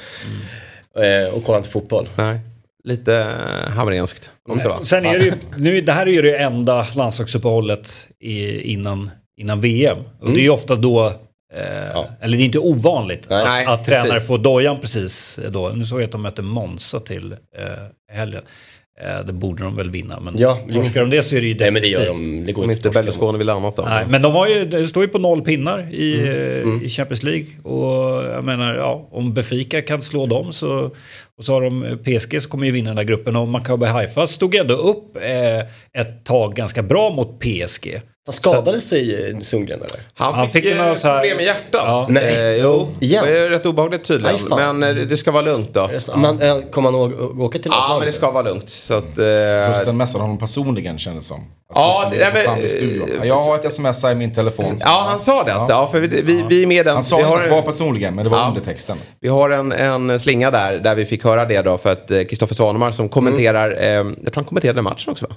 Mm. Eh, och kolla inte fotboll. Nej. Lite hamrenskt också va? Sen är det ju, nu, det här är ju det enda landslagsuppehållet i, innan, innan V M. Och mm. det är ju ofta då, eh, ja. eller det är inte ovanligt Nej, att, att tränare precis. får dojan precis då. Nu såg jag att de möter Monza till eh, helgen. Eh, det borde de väl vinna, men ja, torskar de det så är det ju nej, men det gör de. Det går Om inte inte Berlusconi vill annat då. Nej, men de har ju, det står ju på noll pinnar i, Mm. Mm. i Champions League. Och jag menar, ja, om Benfica kan slå dem så, och så har de P S G så kommer ju vinna den där gruppen. Och Maccabi Haifa stod ändå upp eh, ett tag ganska bra mot P S G. Han skadade så, sig Sundgren eller? Han, han fick, fick fick så här, problem med hjärtat. Ja. Nej. Eh, jo, Igen. det är rätt obehagligt tydligen. Aj, men eh, det ska vara lugnt då. Men äh, kommer han å- åka till Ja, men det ska vara lugnt. Så att, eh, Sen messade honom personligen kändes som. Att ja, det, det, fram i studion. Jag har ett sms i min telefon. Ja, han sa det alltså. Ja, för vi, vi, vi är med den. Han sa vi inte har, att det var personligen, men det var ja, undertexten. Vi har en, en slinga där, där vi fick höra det då. För att Kristoffer Svanemar som kommenterar, mm. eh, jag tror han kommenterade matchen också va?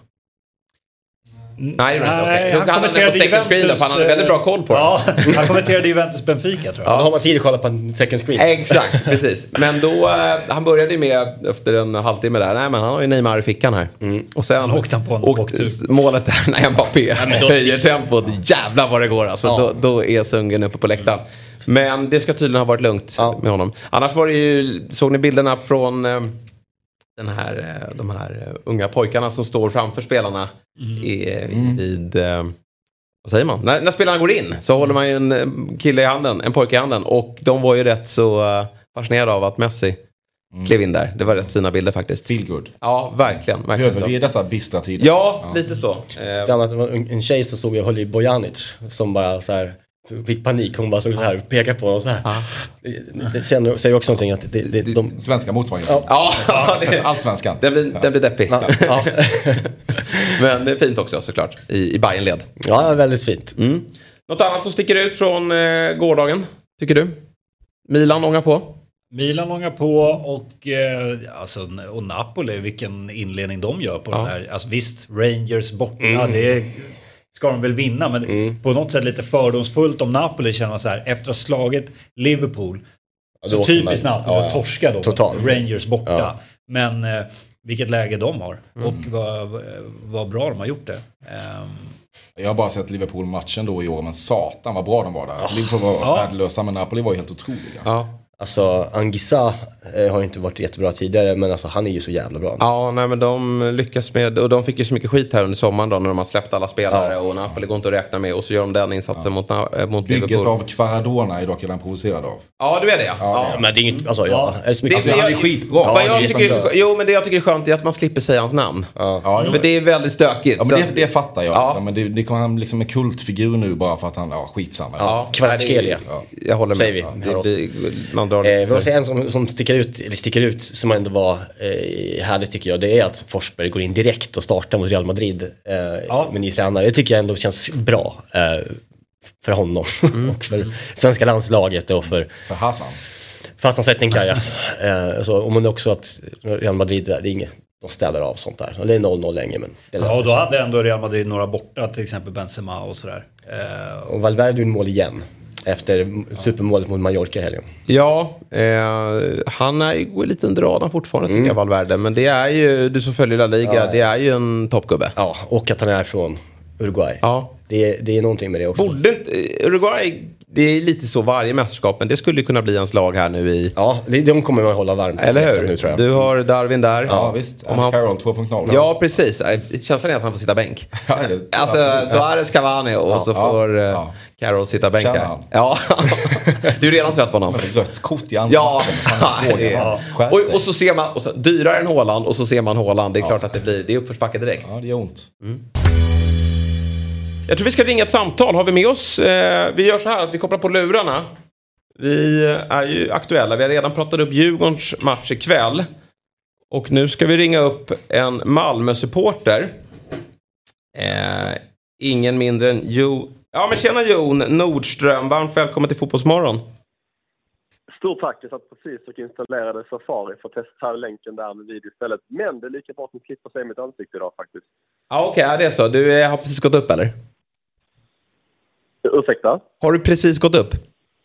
Nej, det var Nej, inte han okej. Han kommenterade på second screen då, för han hade väldigt bra koll på ja, det. han kommenterade Juventus Benfica tror jag. Ja, då har man tid att kolla på en second screen. Exakt, precis. Men då, eh, han började ju med efter en halvtimme där, nej men han har ju Neymar i fickan här. Mm. Och sen åkte han på en åkt, målet där när Mbappé höjer tempot, jävlar vad det går alltså. Ja. Då, då är Sundgren uppe på läktaren. Men det ska tydligen ha varit lugnt ja. med honom. Annars var det ju, såg ni bilderna från eh, den här, de här unga pojkarna som står framför spelarna mm. i, Mm. vid, eh, vad säger man? När, när spelarna går in så håller man ju en kille i handen, en pojke i handen. Och de var ju rätt så uh, fascinerade av att Messi mm. klev in där. Det var rätt fina bilder faktiskt. Feel good. Ja, verkligen. verkligen Behöver vi i dessa bistra tider? Ja, ja. lite så. Eh. Annat, en, en tjej som såg jag höll i Bojanic som bara så här fick panik, hon bara såg så här och pekade på honom så här. Ah. Det, det säger, säger också någonting att det, det, de... Svenska motsvarigheten. Ja, ja det, allt svenskan. Den blir, ja. den blir deppig. Ja. Ja. Men det är fint också såklart i, i Bayern-led. Ja, väldigt fint. Mm. Något annat som sticker ut från eh, gårdagen, tycker du? Milan ångar på. Milan ångar på och, eh, alltså, och Napoli, vilken inledning de gör på ja. den här. Alltså, visst, Rangers borta, mm. det ska de väl vinna, men mm. på något sätt lite fördomsfullt om Napoli känner man så här, efter att ha slagit Liverpool, ja, så typiskt Napoli, ja, ja. torska då, totalt. Rangers borta. Ja. Men eh, vilket läge de har mm. och vad, vad bra de har gjort det. Um, Jag har bara sett Liverpool-matchen då i år, men satan vad bra de var där. Alltså, Liverpool var ja. värdelösa, men Napoli var ju helt otroliga. Ja. Alltså Anguissa eh, har ju inte varit jättebra tidigare, men alltså han är ju så jävla bra. Ja, nej, men de lyckas med, och de fick ju så mycket skit här under sommaren då när de har släppt alla spelare, ja. Och Napoli går inte att räkna med, och så gör de den insatsen ja. mot, äh, mot Bygget Liverpool. av Kvaradona är dock redan provocerad av. Ja, du är det, ja. ja. ja. Men det är inget, alltså, ja. ja. Det, alltså, han är skitbra. Ja, vad jag tycker, jo, men det jag tycker är skönt är att man slipper säga hans namn. Ja. Ja, för det är väldigt stökigt. Ja, men det, det fattar jag. Ja. Alltså. Men det, det kommer han liksom en kultfigur nu bara för att han, ja, skitsamma. Ja, Kvaratskhelia. Ja. Jag håller med. Säger vi. Ja, det, det, man drar eh, vi en som, som sticker ut, eller sticker ut, som ändå var eh, härligt tycker jag, det är att Forsberg går in direkt och startar mot Real Madrid eh, ja. med ny tränare. Det tycker jag ändå känns bra eh, för honom mm. och för svenska landslaget och för, för Hassan. För Hassan Settinkaya. eh, så, och men också att Real Madrid, det är inget, de ställer av sånt där. Det är noll noll länge, men det ja, och då hade ändå Real Madrid några borta, till exempel Benzema och sådär. Eh, och Valverde gjorde mål igen. Efter supermålet mot Mallorca i helgen. Ja, eh, han är, går lite under radarn fortfarande mm. tycker jag, Valverde. Men det är ju, du som följer La Liga, ja, det är ju en toppgubbe. Ja, och att han är från Uruguay. Ja. Det, det är någonting med det också. Borde inte, Uruguay, det är lite så varje mästerskap, men det skulle kunna bli hans lag här nu i... Ja, de kommer man hålla varmt. Eller hur? Nu, tror jag. Du har Darwin där. Ja, visst. Om han... Carroll två punkt noll. Ja, precis. Känslan är att han får sitta bänk. Ja, det, alltså, Suarez, Cavani och ja, så får ja, ja. Carroll sitta bänk här. Ja. Du är redan trött på honom. Rött kort i andra. Ja. ja. Och, och så ser man, och så, dyrare än Haaland, och så ser man Haaland. Det är ja. klart att det blir, det är uppförsbacke direkt. Ja, det gör ont. Mm. Jag tror vi ska ringa ett samtal. Har vi med oss? Eh, vi gör så här att vi kopplar på lurarna. Vi är ju aktuella. Vi har redan pratat upp Djurgårdens match ikväll. Och nu ska vi ringa upp en Malmö-supporter. Eh, ingen mindre än Jo... Ja, men tjena Jon Nordström. Varmt välkommen till Fotbollsmorgon. Stort tack. Jag satt precis och installerade Safari för att testa länken där med video istället. Men det är lika bra att ni slipper se mitt ansikte idag faktiskt. Ja, okej. Okay, det är så. Du är, har precis gått upp, eller? Ursäkta? Har du precis gått upp?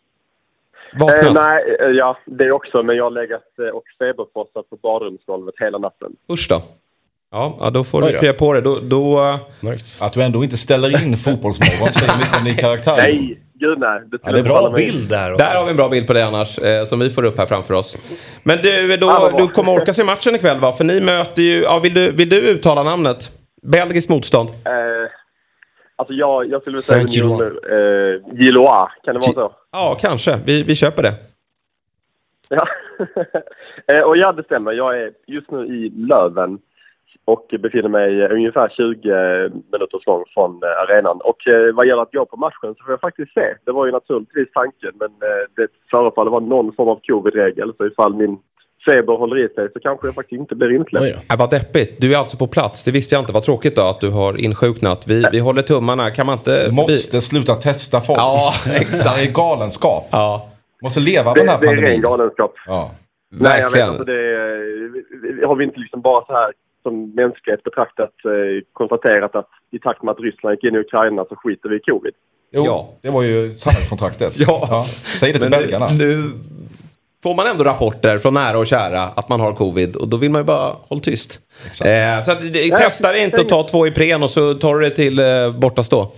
Eh, nej, eh, ja, det också. Men jag har legat eh, och feberfrossat på badrumsgolvet hela natten. Usch då. Ja, ja, då får du krya på det. Då, då... Att du ändå inte ställer in Fotbollsmorgon säger mycket om din karaktär. Nej, gud nej. Det, ja, det är bra bild där. Där har vi en bra bild på det annars, eh, som vi får upp här framför oss. Men du, då, ja, du kommer orka se matchen ikväll, va? För ni möter ju... Ja, vill, du, vill du uttala namnet? Belgiskt motstånd. Eh, alltså jag, jag skulle säga eh, Giloa, kan det vara så? Ja, kanske. Vi, vi köper det. Ja. eh, och ja, det stämmer. Jag är just nu i Löven och befinner mig ungefär tjugo minuters lång från eh, arenan. Och eh, vad gäller att gå på matchen så får jag faktiskt se. Det var ju naturligtvis tanken, men eh, det förefaller vara någon form av covid-regel. Så ifall min feber håller i sig så kanske jag faktiskt inte blir insläppt. Ja, vad deppigt. Du är alltså på plats. Det visste jag inte. Vad tråkigt då att du har insjuknat. Vi, vi håller tummarna. Kan man inte... Du måste vi... sluta testa folk. Ja, exakt. Det är galenskap. Ja. Måste leva det, den här pandemin. Det är ren galenskap. Ja. Nej, jag vet alltså det har vi inte liksom bara så här som mänsklighet betraktat eh, konstaterat att i takt med att Ryssland gick in i Ukraina så skiter vi i covid. Jo, ja. Det var ju samhällskontraktet. ja. ja. Säg det till belgarna. Nu får man ändå rapporter från nära och kära att man har covid och då vill man ju bara hålla tyst. Eh, så att, det, testa det inte att ta två Ipren och så tar du det till eh, bortastå.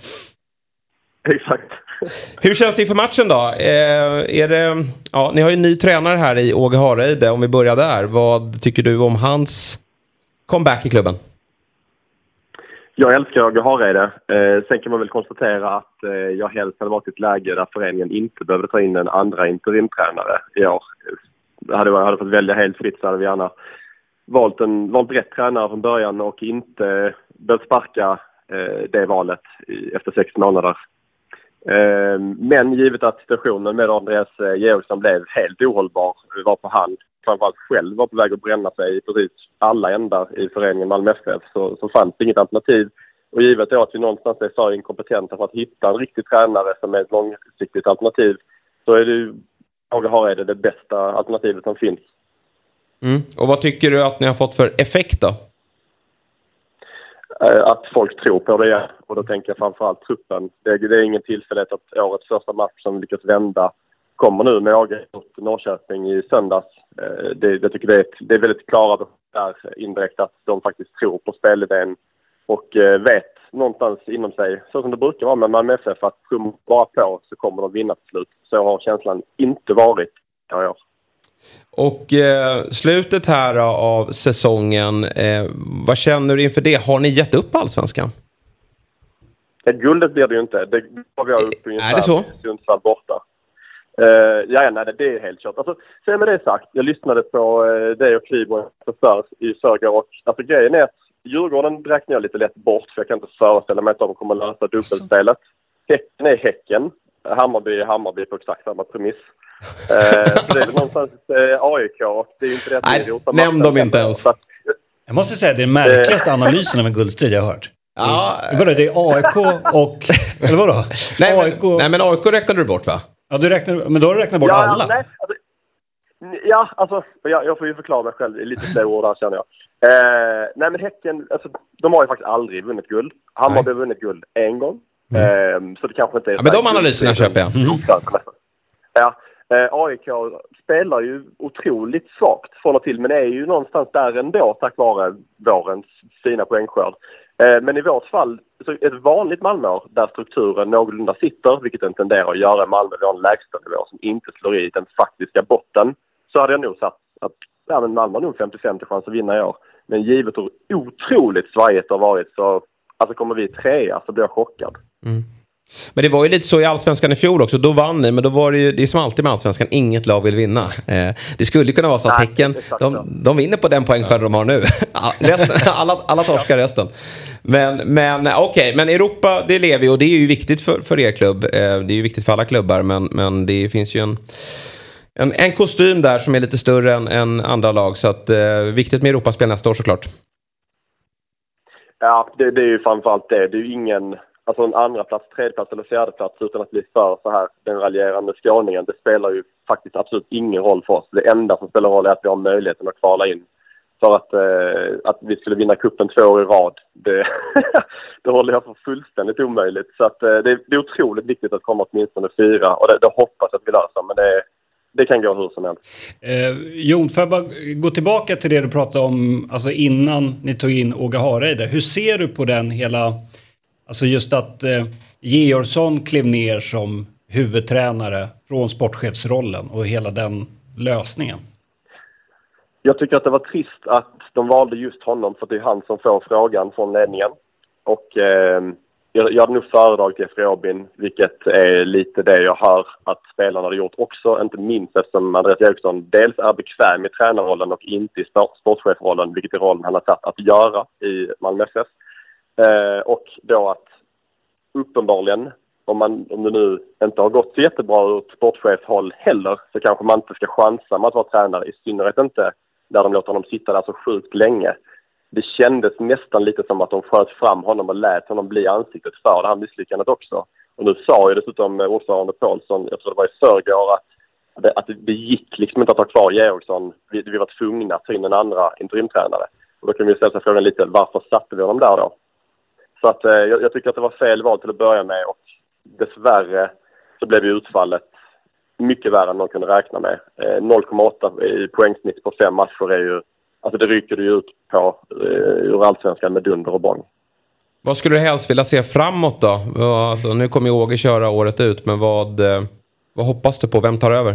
Exakt. Hur känns det inför matchen då? Eh, är det, ja, ni har ju en ny tränare här i Åge Hareide, om vi börjar där. Vad tycker du om hans comeback i klubben? Jag älskar Åge Hareide. Eh, sen kan man väl konstatera att eh, jag helst hade varit i ett läge där föreningen inte behövde ta in en andra interimtränare i år. Hade jag hade fått välja helt fritt så hade vi gärna valt, en, valt rätt tränare från början och inte behövt sparka eh, det valet i, efter sex månader. Eh, men givet att situationen med Andreas Georgsson blev helt ohållbar, var på hand, framförallt själv var på väg att bränna sig i precis alla ändar i föreningen Malmö F F, så, så fanns det inget alternativ. Och givet då att vi någonstans är för inkompetenta för att hitta en riktig tränare som är ett långsiktigt alternativ, så är det ju Åge Hareide det bästa alternativet som finns. Mm. Och vad tycker du att ni har fått för effekt då? Att folk tror på det, och då tänker jag framförallt truppen. Det, det är ingen tillfällighet att årets första match som lyckas vända kommer nu med Åge mot Norrköping i söndags. Det, jag tycker det är, det är väldigt klara där indirekt att de faktiskt tror på spelidén och vet någonstans inom sig, så som det brukar vara med Malmö F F, att trumma bara på så kommer de vinna till slut. Så har känslan inte varit vecka i år. Och eh, slutet här då, av säsongen, eh, vad känner du inför det? Har ni gett upp Allsvenskan? Ett guldet blir det ju inte. Det har vi upp ungefär. Är det så? Sundsvall borta. Uh, ja, nej, det är helt kört. Alltså, sen med det sagt, jag lyssnade på uh, dig och Klibor i förrgår och alltså, grejen är att Djurgården räknar jag lite lätt bort för jag kan inte föreställa mig att de kommer lösa dubbelspelet. Häcken är Häcken. Hammarby är Hammarby på exakt samma premiss. Uh, så det är väl någonstans uh, A I K. Det är ju inte det att Nej, nämn dem inte ens. Så, jag måste säga, det är den märkligaste analysen av en guldstrid jag har hört. Ja. Vadå, det är A I K och... Eller vadå? Nej, A I K... men, nej, men A I K räknade du bort, va? Ja, du räknar, men då har du räknat bort ja, alla. Nej, alltså, ja, alltså, jag, jag får ju förklara mig själv i lite fler ord där, känner jag. Eh, nej, men Häcken, alltså, de har ju faktiskt aldrig vunnit guld. Hammarby har vunnit guld en gång. Mm. Eh, så det kanske inte är... Ja, men de analyserna köper jag. Mm. Ja, eh, A I K spelar ju otroligt svagt från och till, men är ju någonstans där ändå tack vare vårens fina poängskörd. Men i vårt fall, så ett vanligt Malmö där strukturen någorlunda sitter, vilket den tenderar att göra i Malmö, vi har en lägsta nivå som inte slår i den faktiska botten, så hade jag nog sagt att ja, men Malmö har nog femtio femtio chans att vinna i år. Men givet hur otroligt svajigt det har varit så alltså kommer vi trea så blir jag chockad. Mm. Men det var ju lite så i Allsvenskan i fjol också. Då vann ni, men då var det ju, det är som alltid med Allsvenskan, inget lag vill vinna. Eh, det skulle kunna vara så att Nej, Häcken, de, de vinner på den poängskörden de har nu. resten, alla, alla torskar resten. Men, men okej, okay, men Europa, det lever ju och det är ju viktigt för, för er klubb. Eh, det är ju viktigt för alla klubbar, men, men det finns ju en, en, en kostym där som är lite större än, än andra lag. Så att eh, viktigt med Europaspel nästa år såklart. Ja, det, det är ju framförallt det. Det är ju ingen... Alltså en andra plats, tredje plats eller fjärde plats utan att bli för så här den raljerande skåningen. Det spelar ju faktiskt absolut ingen roll för oss. Det enda som spelar roll är att vi har möjligheten att kvala in. För att, eh, att vi skulle vinna kuppen två år i rad, det, det håller jag för fullständigt omöjligt. Så att, eh, det, det är otroligt viktigt att komma åtminstone fyra. Och det, det hoppas jag att vi löser, men det, det kan gå hur som helst. Eh, Jon, får jag bara gå tillbaka till det du pratade om alltså innan ni tog in Åge Hareide. Hur ser du på den hela... Alltså just att eh, Georgsson klev ner som huvudtränare från sportchefsrollen och hela den lösningen. Jag tycker att det var trist att de valde just honom för det är han som får frågan från ledningen. Och eh, jag, jag hade nog föredragit Jeffrey Robin, vilket är lite det jag hör att spelarna hade gjort också. Inte minst eftersom Andreas Eriksson dels är bekväm i tränarrollen och inte i sport, sportchefrollen, vilket är rollen han har satt att göra i Malmö F F. Eh, och då att uppenbarligen, om, man, om det nu inte har gått så jättebra ur ett sportchefhåll heller, så kanske man inte ska chansa med att vara tränare, i synnerhet inte där de låter honom sitta där så sjukt länge. Det kändes nästan lite som att de sköt fram honom och lät honom bli ansiktet för det här misslyckandet också. Och nu sa ju dessutom ordförande Paulsson, jag tror det var i förrgår, att det, att det gick liksom inte att ha kvar Georgsson. Vi, vi var tvungna att ta in en andra interimtränare. Och då kan vi ställa sig frågan lite, varför satte vi honom där då? Så att, eh, jag, jag tycker att det var fel val till att börja med och dessvärre så blev ju utfallet mycket värre än man kunde räkna med. Eh, noll komma åtta i poängsnitt på fem matcher är ju, alltså det rycker du ju ut på eh, ur Allsvenskan med dunder och bång. Vad skulle du helst vilja se framåt då? Alltså, nu kommer ju Åge köra året ut, men vad, eh, vad hoppas du på? Vem tar över?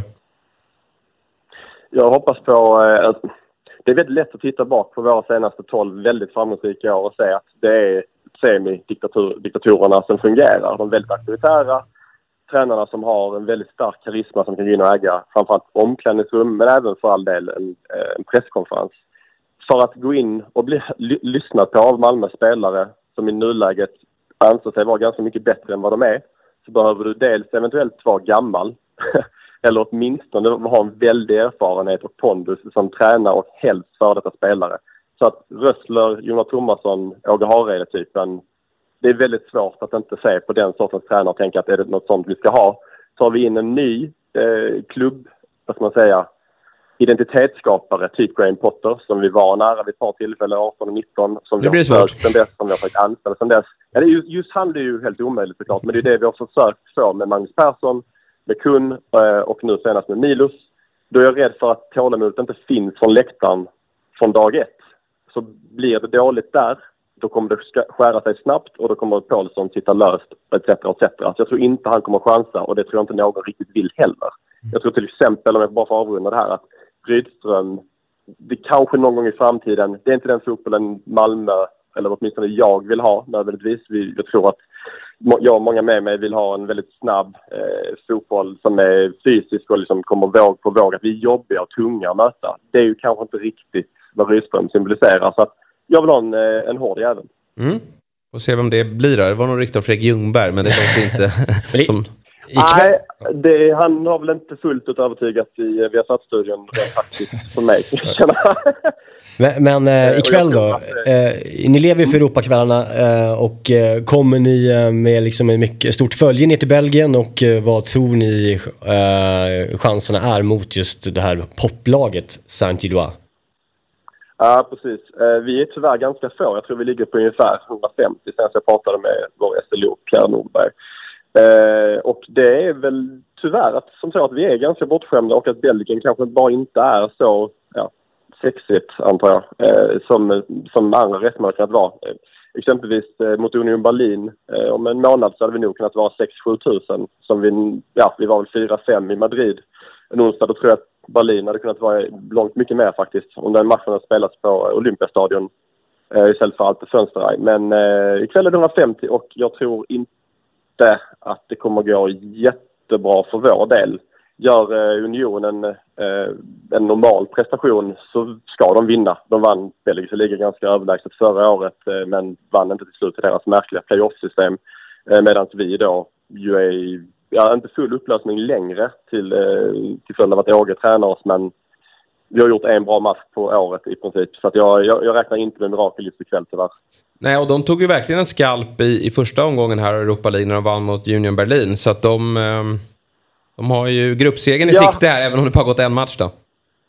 Jag hoppas på... Eh, att det är väldigt lätt att titta bak på våra senaste tolv väldigt framgångsrika år och säga att det är semi-diktatorerna som fungerar. De är väldigt auktoritära tränarna som har en väldigt stark karisma som kan gå in och äga framförallt omklädningsrum, men även för all del en, en presskonferens. För att gå in och bli l- lyssnat på av Malmö spelare som i nuläget anser sig vara ganska mycket bättre än vad de är, så behöver du dels eventuellt vara gammal eller åtminstone ha en väldig erfarenhet och pondus som tränare och helst för detta spelare. Så att Rössler, Jonas Thomasson, Åge Hareide-typen, det är väldigt svårt att inte se på den sortens tränare och tänka att är det något sånt vi ska ha. Tar vi in en ny eh, klubb, vad ska man säga, identitetsskapare, typ Graham Potter, som vi var nära vid ett par tillfällen, arton och nitton, som vi har försökt sen dess, som vi har fått anställa sen dess. Ja, det är just, just han, det är ju helt omöjligt såklart, men det är det vi har försökt få med Magnus Persson, med Kun eh, och nu senast med Milos. Då är jag rädd för att tålamodet inte finns från läktaren från dag ett. Så blir det dåligt där, då kommer det skära sig snabbt och då kommer Paulsson sitta löst, et cetera et cetera. Så jag tror inte han kommer chansa och det tror jag inte någon riktigt vill heller. Jag tror till exempel, om jag bara får avrunda det här, att Rydström, det kanske någon gång i framtiden, det är inte den fotbollen Malmö, eller åtminstone jag vill ha nödvändigtvis. Vi, jag tror att jag och många med mig vill ha en väldigt snabb eh, fotboll som är fysisk och liksom kommer våg på våg. Att vi är jobbiga och tunga att möta. Det är ju kanske inte riktigt vad Rydström symboliserar. Så att jag vill ha en, en hård jävel. Mm. Och se vem det blir då. Det var nog riktigt av Fredrik Ljungberg, men det låter inte som... Nej, det, han har väl inte fullt ut övertygat i Viasat-studion faktiskt som mig. men men eh, ikväll då, eh, ni lever ju för Europakvällarna eh, och eh, kommer ni eh, med liksom ett mycket stort följe ner till Belgien och eh, vad tror ni eh, chanserna är mot just det här poplaget Saint-Gilloise? Ja, precis. Eh, vi är tyvärr ganska få. Jag tror vi ligger på ungefär hundrafemtio sen jag pratade med vår S L O, Pierre Nordberg. Eh, och det är väl tyvärr att, som så att vi är ganska bortskämda och att Belgien kanske bara inte är så ja, sexigt, antar jag, eh, som, som andra rättmärken att vara. Eh, exempelvis eh, mot Union Berlin, eh, om en månad så hade vi nog kunnat vara sex till sju tusen, som vi, ja, vi var väl fyra fem i Madrid. En onsdag då tror jag att Berlin hade kunnat vara långt mycket mer faktiskt, om den matchen hade spelats på Olympiastadion eh, istället för allt på Fönsteraj. Men eh, ikväll är det hundrafemtio och jag tror inte att det kommer gå jättebra för vår del. Gör eh, Unionen eh, en normal prestation så ska de vinna. De vann Belgiska ligan ganska överlägset förra året eh, men vann inte till slut i deras märkliga playoff-system. Eh, Medan vi då ju är ja, inte full upplösning längre till, eh, till följd av att Åge tränar oss, men vi har gjort en bra match på året i princip. Så att jag, jag, jag räknar inte med mirakel just ikväll tyvärr. Nej, och de tog ju verkligen en skalp i, i första omgången här i Europa League när de vann mot Union Berlin. Så att de, eh, de har ju gruppsegern i ja. sikte här, även om det bara gått en match då.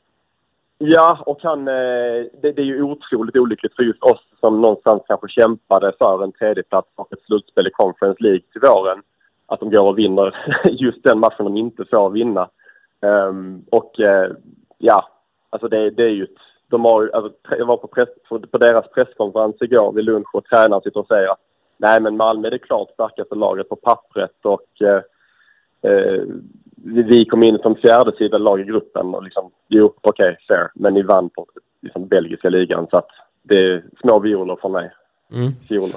Ja, och han, eh, det, det är ju otroligt olyckligt för just oss som någonstans kanske kämpade för en tredjeplats och ett slutspel i Conference League till våren. Att de går och vinner just den matchen de inte får vinna. Um, och uh, ja, alltså det, det är ju... De har, alltså, jag var på, press, på deras presskonferens igår vid lunch och tränaren sitter och säger att nej, men Malmö är det klart starkaste laget på pappret och uh, uh, vi kom in som fjärde sida lag i gruppen och liksom, jo, okej, okay, fair. Men ni vann på liksom, belgiska ligan så att det är små violer för mig. Mm. Violer.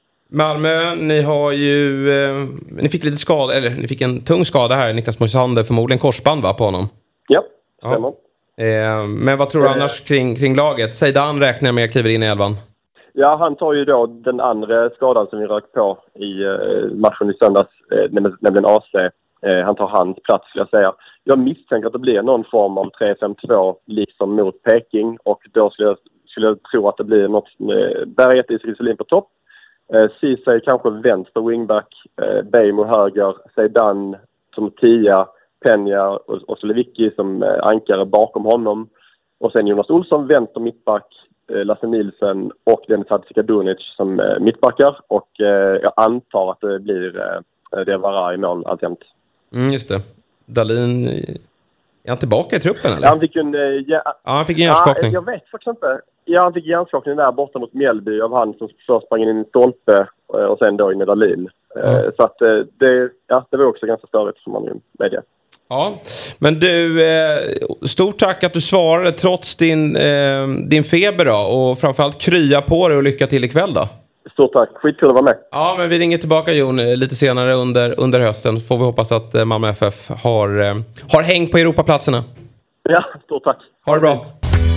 Malmö, ni har ju eh, ni fick lite skada, eller ni fick en tung skada här, Niklas Moisander, förmodligen korsband va, på honom? Ja, stämmer. Ja. Eh, men vad tror du annars kring, kring laget? Seidan räknar jag med kliver in i elvan. Ja, han tar ju då den andra skadan som vi rök på i eh, matchen i söndags, eh, nämligen A C. Eh, han tar hans plats, skulle jag säga. Jag misstänker att det blir någon form av tre fem två liksom mot Peking och då skulle jag, skulle jag tro att det blir något med Berget i Selin på topp. Eh, Ceesay kanske vänster wingback, eh, Bejmo höger, Seidan som tia, Peña och, och Solevicki som eh, ankare bakom honom. Och sen Jonas Olsson, vänster mittback, eh, Lasse Nielsen och Dennis Hadzikadunic som eh, mittbackar. Och eh, jag antar att det blir eh, det var i mål alltjämt. Mm, just det. Dalin, är han tillbaka i truppen eller? Ja, han fick en, eh, ja, ja, han fick en hjärnskakning. Ja, jag vet faktiskt inte. Ja, han fick hjärnskakning där borta mot Mjällby av han som först sprang in i en stolpe och sen då in i Dalin. Mm. Så att det, ja, det var också ganska störigt som man ju medger. Ja, men du, stort tack att du svarade trots din, din feber då, och framförallt krya på dig och lycka till ikväll då. Stort tack, skitkul att vara med. Ja, men vi ringer tillbaka Jon lite senare under, under hösten. Får vi hoppas att Malmö F F har, har häng på Europaplatserna. Ja, stort tack. Ha det bra.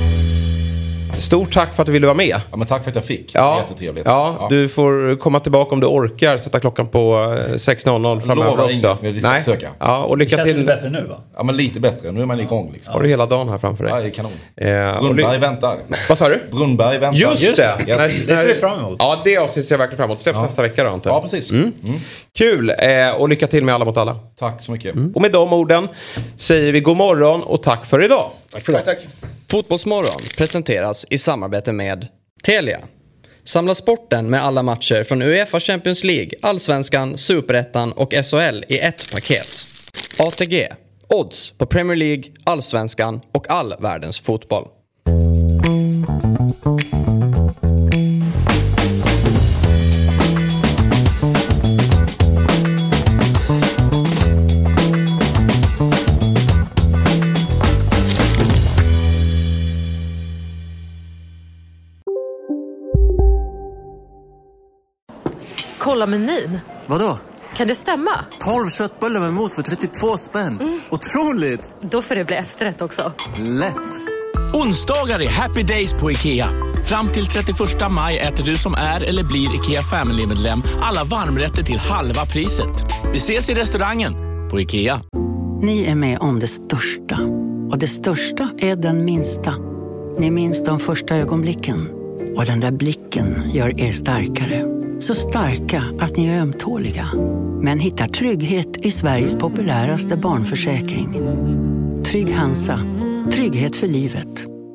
Stort tack för att du ville vara med. Ja, men tack för att jag fick. Ja, jättetrevligt. Ja, ja, du får komma tillbaka om du orkar sätta klockan på sex noll noll framöver också. Inget, men vi ska Nej. försöka. Ja, och lycka det till. Känns det bättre nu va? Ja, men lite bättre. Nu är man igång liksom. Har du hela dagen här framför dig? Ja, det är kanon. Eh, Brunnberg väntar. Vad sa du? Brunnberg väntar. Just, Just det. det. När, det ser vi fram emot. Ja, det avsnitts jag verkligen fram emot. Släpps ja. nästa vecka då, antar jag. Ja, precis. Mm. Mm. Kul. Eh, och lycka till med Alla mot alla. Tack så mycket. Mm. Och med de orden säger vi god morgon och tack för idag. Tack för det. Tack, tack. Fotbollsmorgon presenteras i samarbete med Telia. Samla sporten med alla matcher från UEFA Champions League, Allsvenskan, Superettan och S H L i ett paket. A T G. Odds på Premier League, Allsvenskan och all världens fotboll. Kolla menyn. Vadå? Kan det stämma? tolv köttbullar med mos för trettiotvå spänn. Mm. Otroligt! Då får det bli efterrätt också. Lätt! Onsdagar är happy days på IKEA. Fram till trettioförsta maj äter du som är eller blir IKEA Family-medlem alla varmrätter till halva priset. Vi ses i restaurangen på IKEA. Ni är med om det största. Och det största är den minsta. Ni minns de första ögonblicken. Och den där blicken gör er starkare. Så starka att ni är ömtåliga. Men hittar trygghet i Sveriges populäraste barnförsäkring. Trygg Hansa. Trygghet för livet.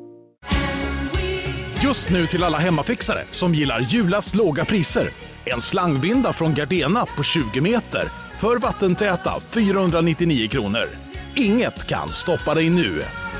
Just nu till alla hemmafixare som gillar julast låga priser. En slangvinda från Gardena på tjugo meter för vattentäta fyrahundranittionio kronor. Inget kan stoppa dig nu.